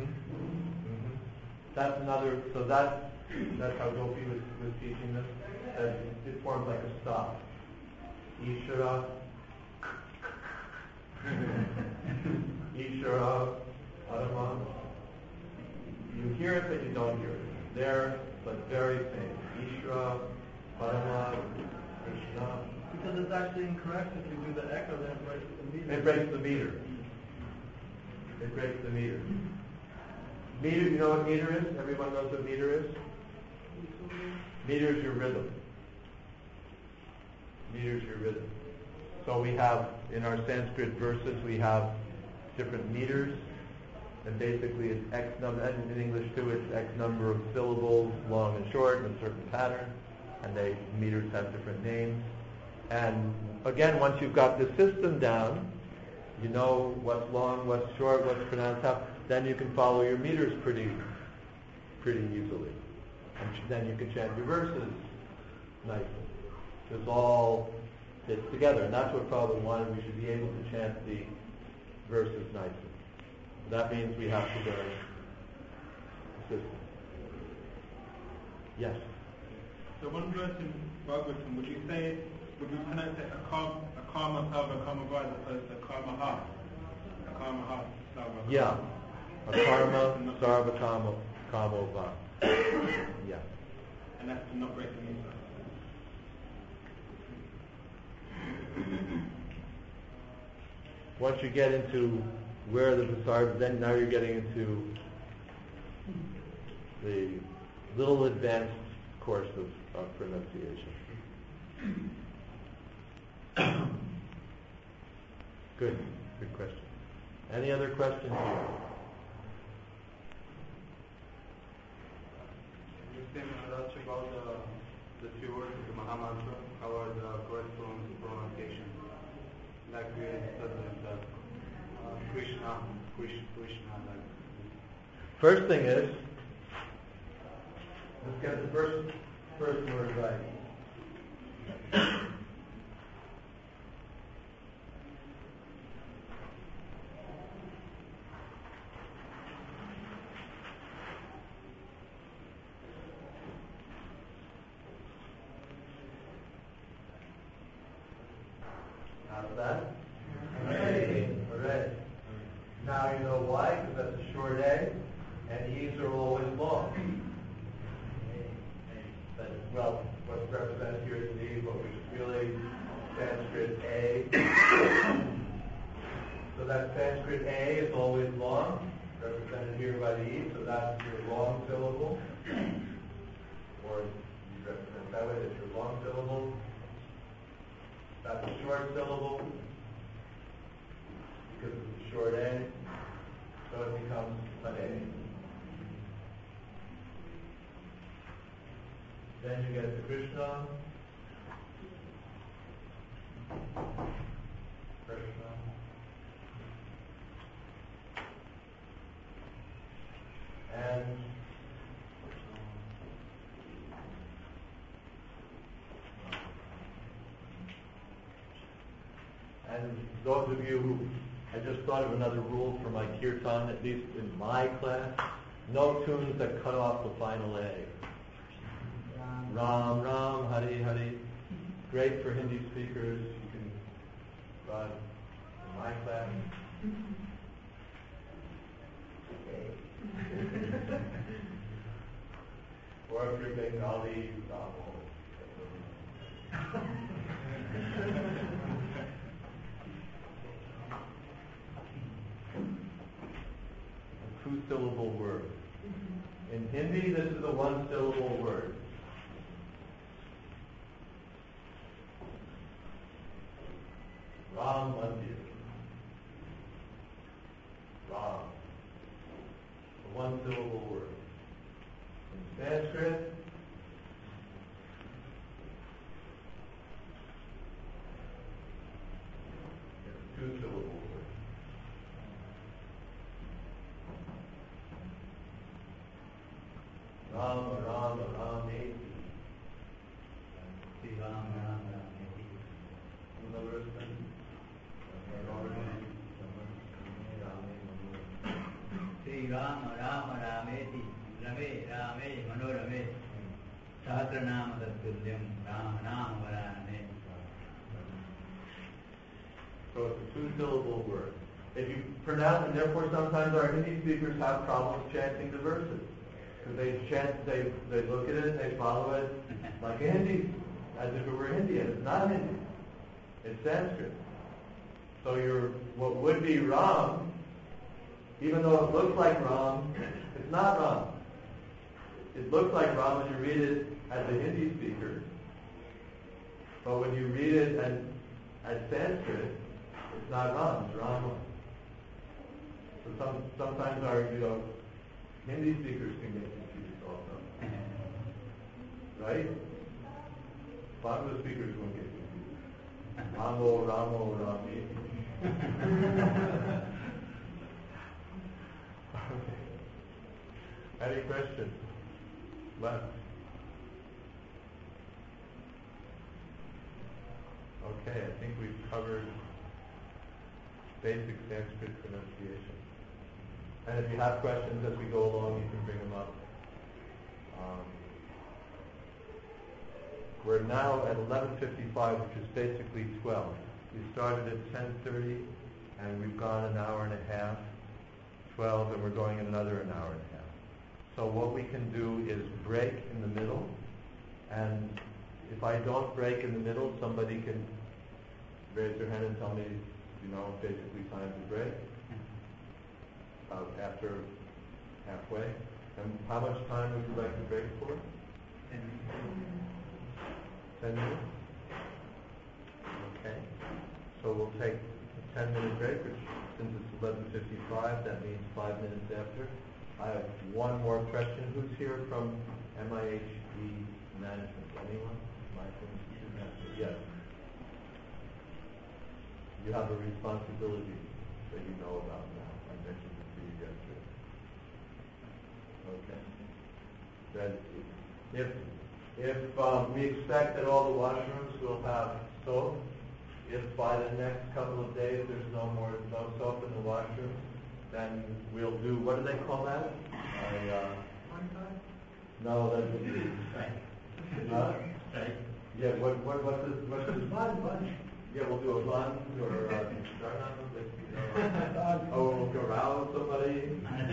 That's another. So that's how Gopi was teaching this. It forms like a stop. Ishvara Ishvara, Parama. You hear it, but you don't hear it. There, but very faint. Ishvara, Parama, Krishna. Because it's actually incorrect if you do the echo, then it breaks the meter. It breaks the meter. It breaks the meter. Meter, you know what meter is? Everyone knows what meter is? Meter is your rhythm. Meter is your rhythm. So we have, in our Sanskrit verses, we have different meters. And basically it's X number, and in English too, it's X number of syllables, long and short, in a certain pattern. And meters have different names. And again, once you've got the system down, you know what's long, what's short, what's pronounced how, then you can follow your meters pretty easily. And then you can chant your verses nicely. It's all fits together. And that's what Prabhupada wanted. We should be able to chant the verses nicely. That means we have to learn the system. Yes? So one verse in Bhagavatam, would you pronounce it Akarma Sarva Karma as opposed to Karma Ha? Akarma Ha Sarva. Yeah. Akarma Sarva Kamo Va. Yeah. And that's to not break the meter. Once you get into where the Vasarva, then now you're getting into the little advanced course of pronunciation. Good question. Any other questions here? You say Maharaj about the few words of the Mahamantra, how are the corresponding to pronunciation? Like we said that Krishna, like. First thing is, let's get the first word right. How's that? Hooray. Now you know why, because that's a short A, and E's are always long. But, well, what's represented here is an E, but which is really Sanskrit A. So that Sanskrit A is always long, represented here by the E, so that's your long syllable. Or you represent that way, that's your long syllable. That's a short syllable, because it's a short A, so it becomes an A. Then you get to Krishna. And those of you who, I just thought of another rule for my kirtan, at least in my class, no tunes that cut off the final A. Ram, Ram, Hari, Hari. Great for Hindi speakers. You can run in my class. Or if you're Bengali, Ram. A two-syllable word. In Hindi, this is a one-syllable word. Ram Mandir. Ram. A one-syllable word. In Sanskrit, it's a two-syllable word. Ram, Ram, Rameti. Ram, Ram, Rameti. Another thing. Sri Rama, Rama, Rameti, Rame, Rame, Manorame, Sahasranama Tattulyam, Rama, Nama, Varane. So it's a two-syllable word. If you pronounce, and therefore sometimes our Hindi speakers have problems chanting the verses. Because they look at it and they follow it like a Hindi, as if it were Hindi, and it's not Hindi. It's Sanskrit. So what would be Ram, even though it looks like Ram, it's not Ram. It looks like Ram when you read it as a Hindi speaker, but when you read it as Sanskrit, it's not Ram, it's Rama. So sometimes our Hindi speakers can get confused also. Right? Bangla speakers won't get confused. Ramo, Ramo, Rami. Any questions? Left. Okay, I think we've covered basic Sanskrit pronunciation. And if you have questions as we go along, you can bring them up. We're now at 11:55, which is basically 12. We started at 10:30, and we've gone an hour and a half, 12, and we're going another an hour and a half. So what we can do is break in the middle, and if I don't break in the middle, somebody can raise their hand and tell me, basically time to break. After halfway. And how much time would you like to break for? 10 minutes? Okay. So we'll take a 10-minute break, which since it's 11:55, that means 5 minutes after. I have one more question. Who's here from MIHE Management? Anyone? Yes. You have a responsibility that you know about now. I mentioned it to you yesterday. Okay. That if we expect that all the washrooms will have soap, if by the next couple of days there's no soap in the washroom, then we'll do, what do they call that? No, that's Right. Yeah, what's this? Bun. Yeah, we'll do a bun or we'll arouse somebody.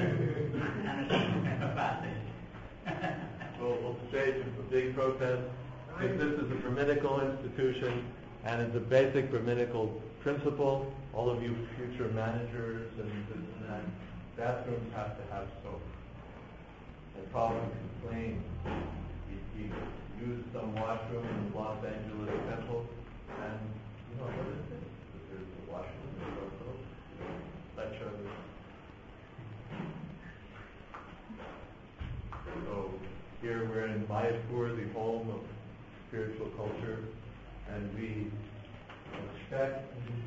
We'll stage a big protest. If this is a Brahminical institution and it's a basic Brahminical principle, all of you future managers and this and that, bathrooms have to have soap. And Prabhupada complained. He used some washroom in the Los Angeles temple, and what is this? There's a washroom, there's no soap. Lecture. So here we're in Mayapur, the home of spiritual culture, and we expect,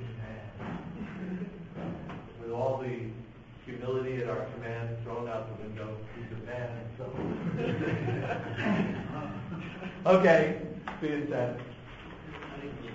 with all the humility at our command thrown out the window, to demand something. Okay, see you in 10.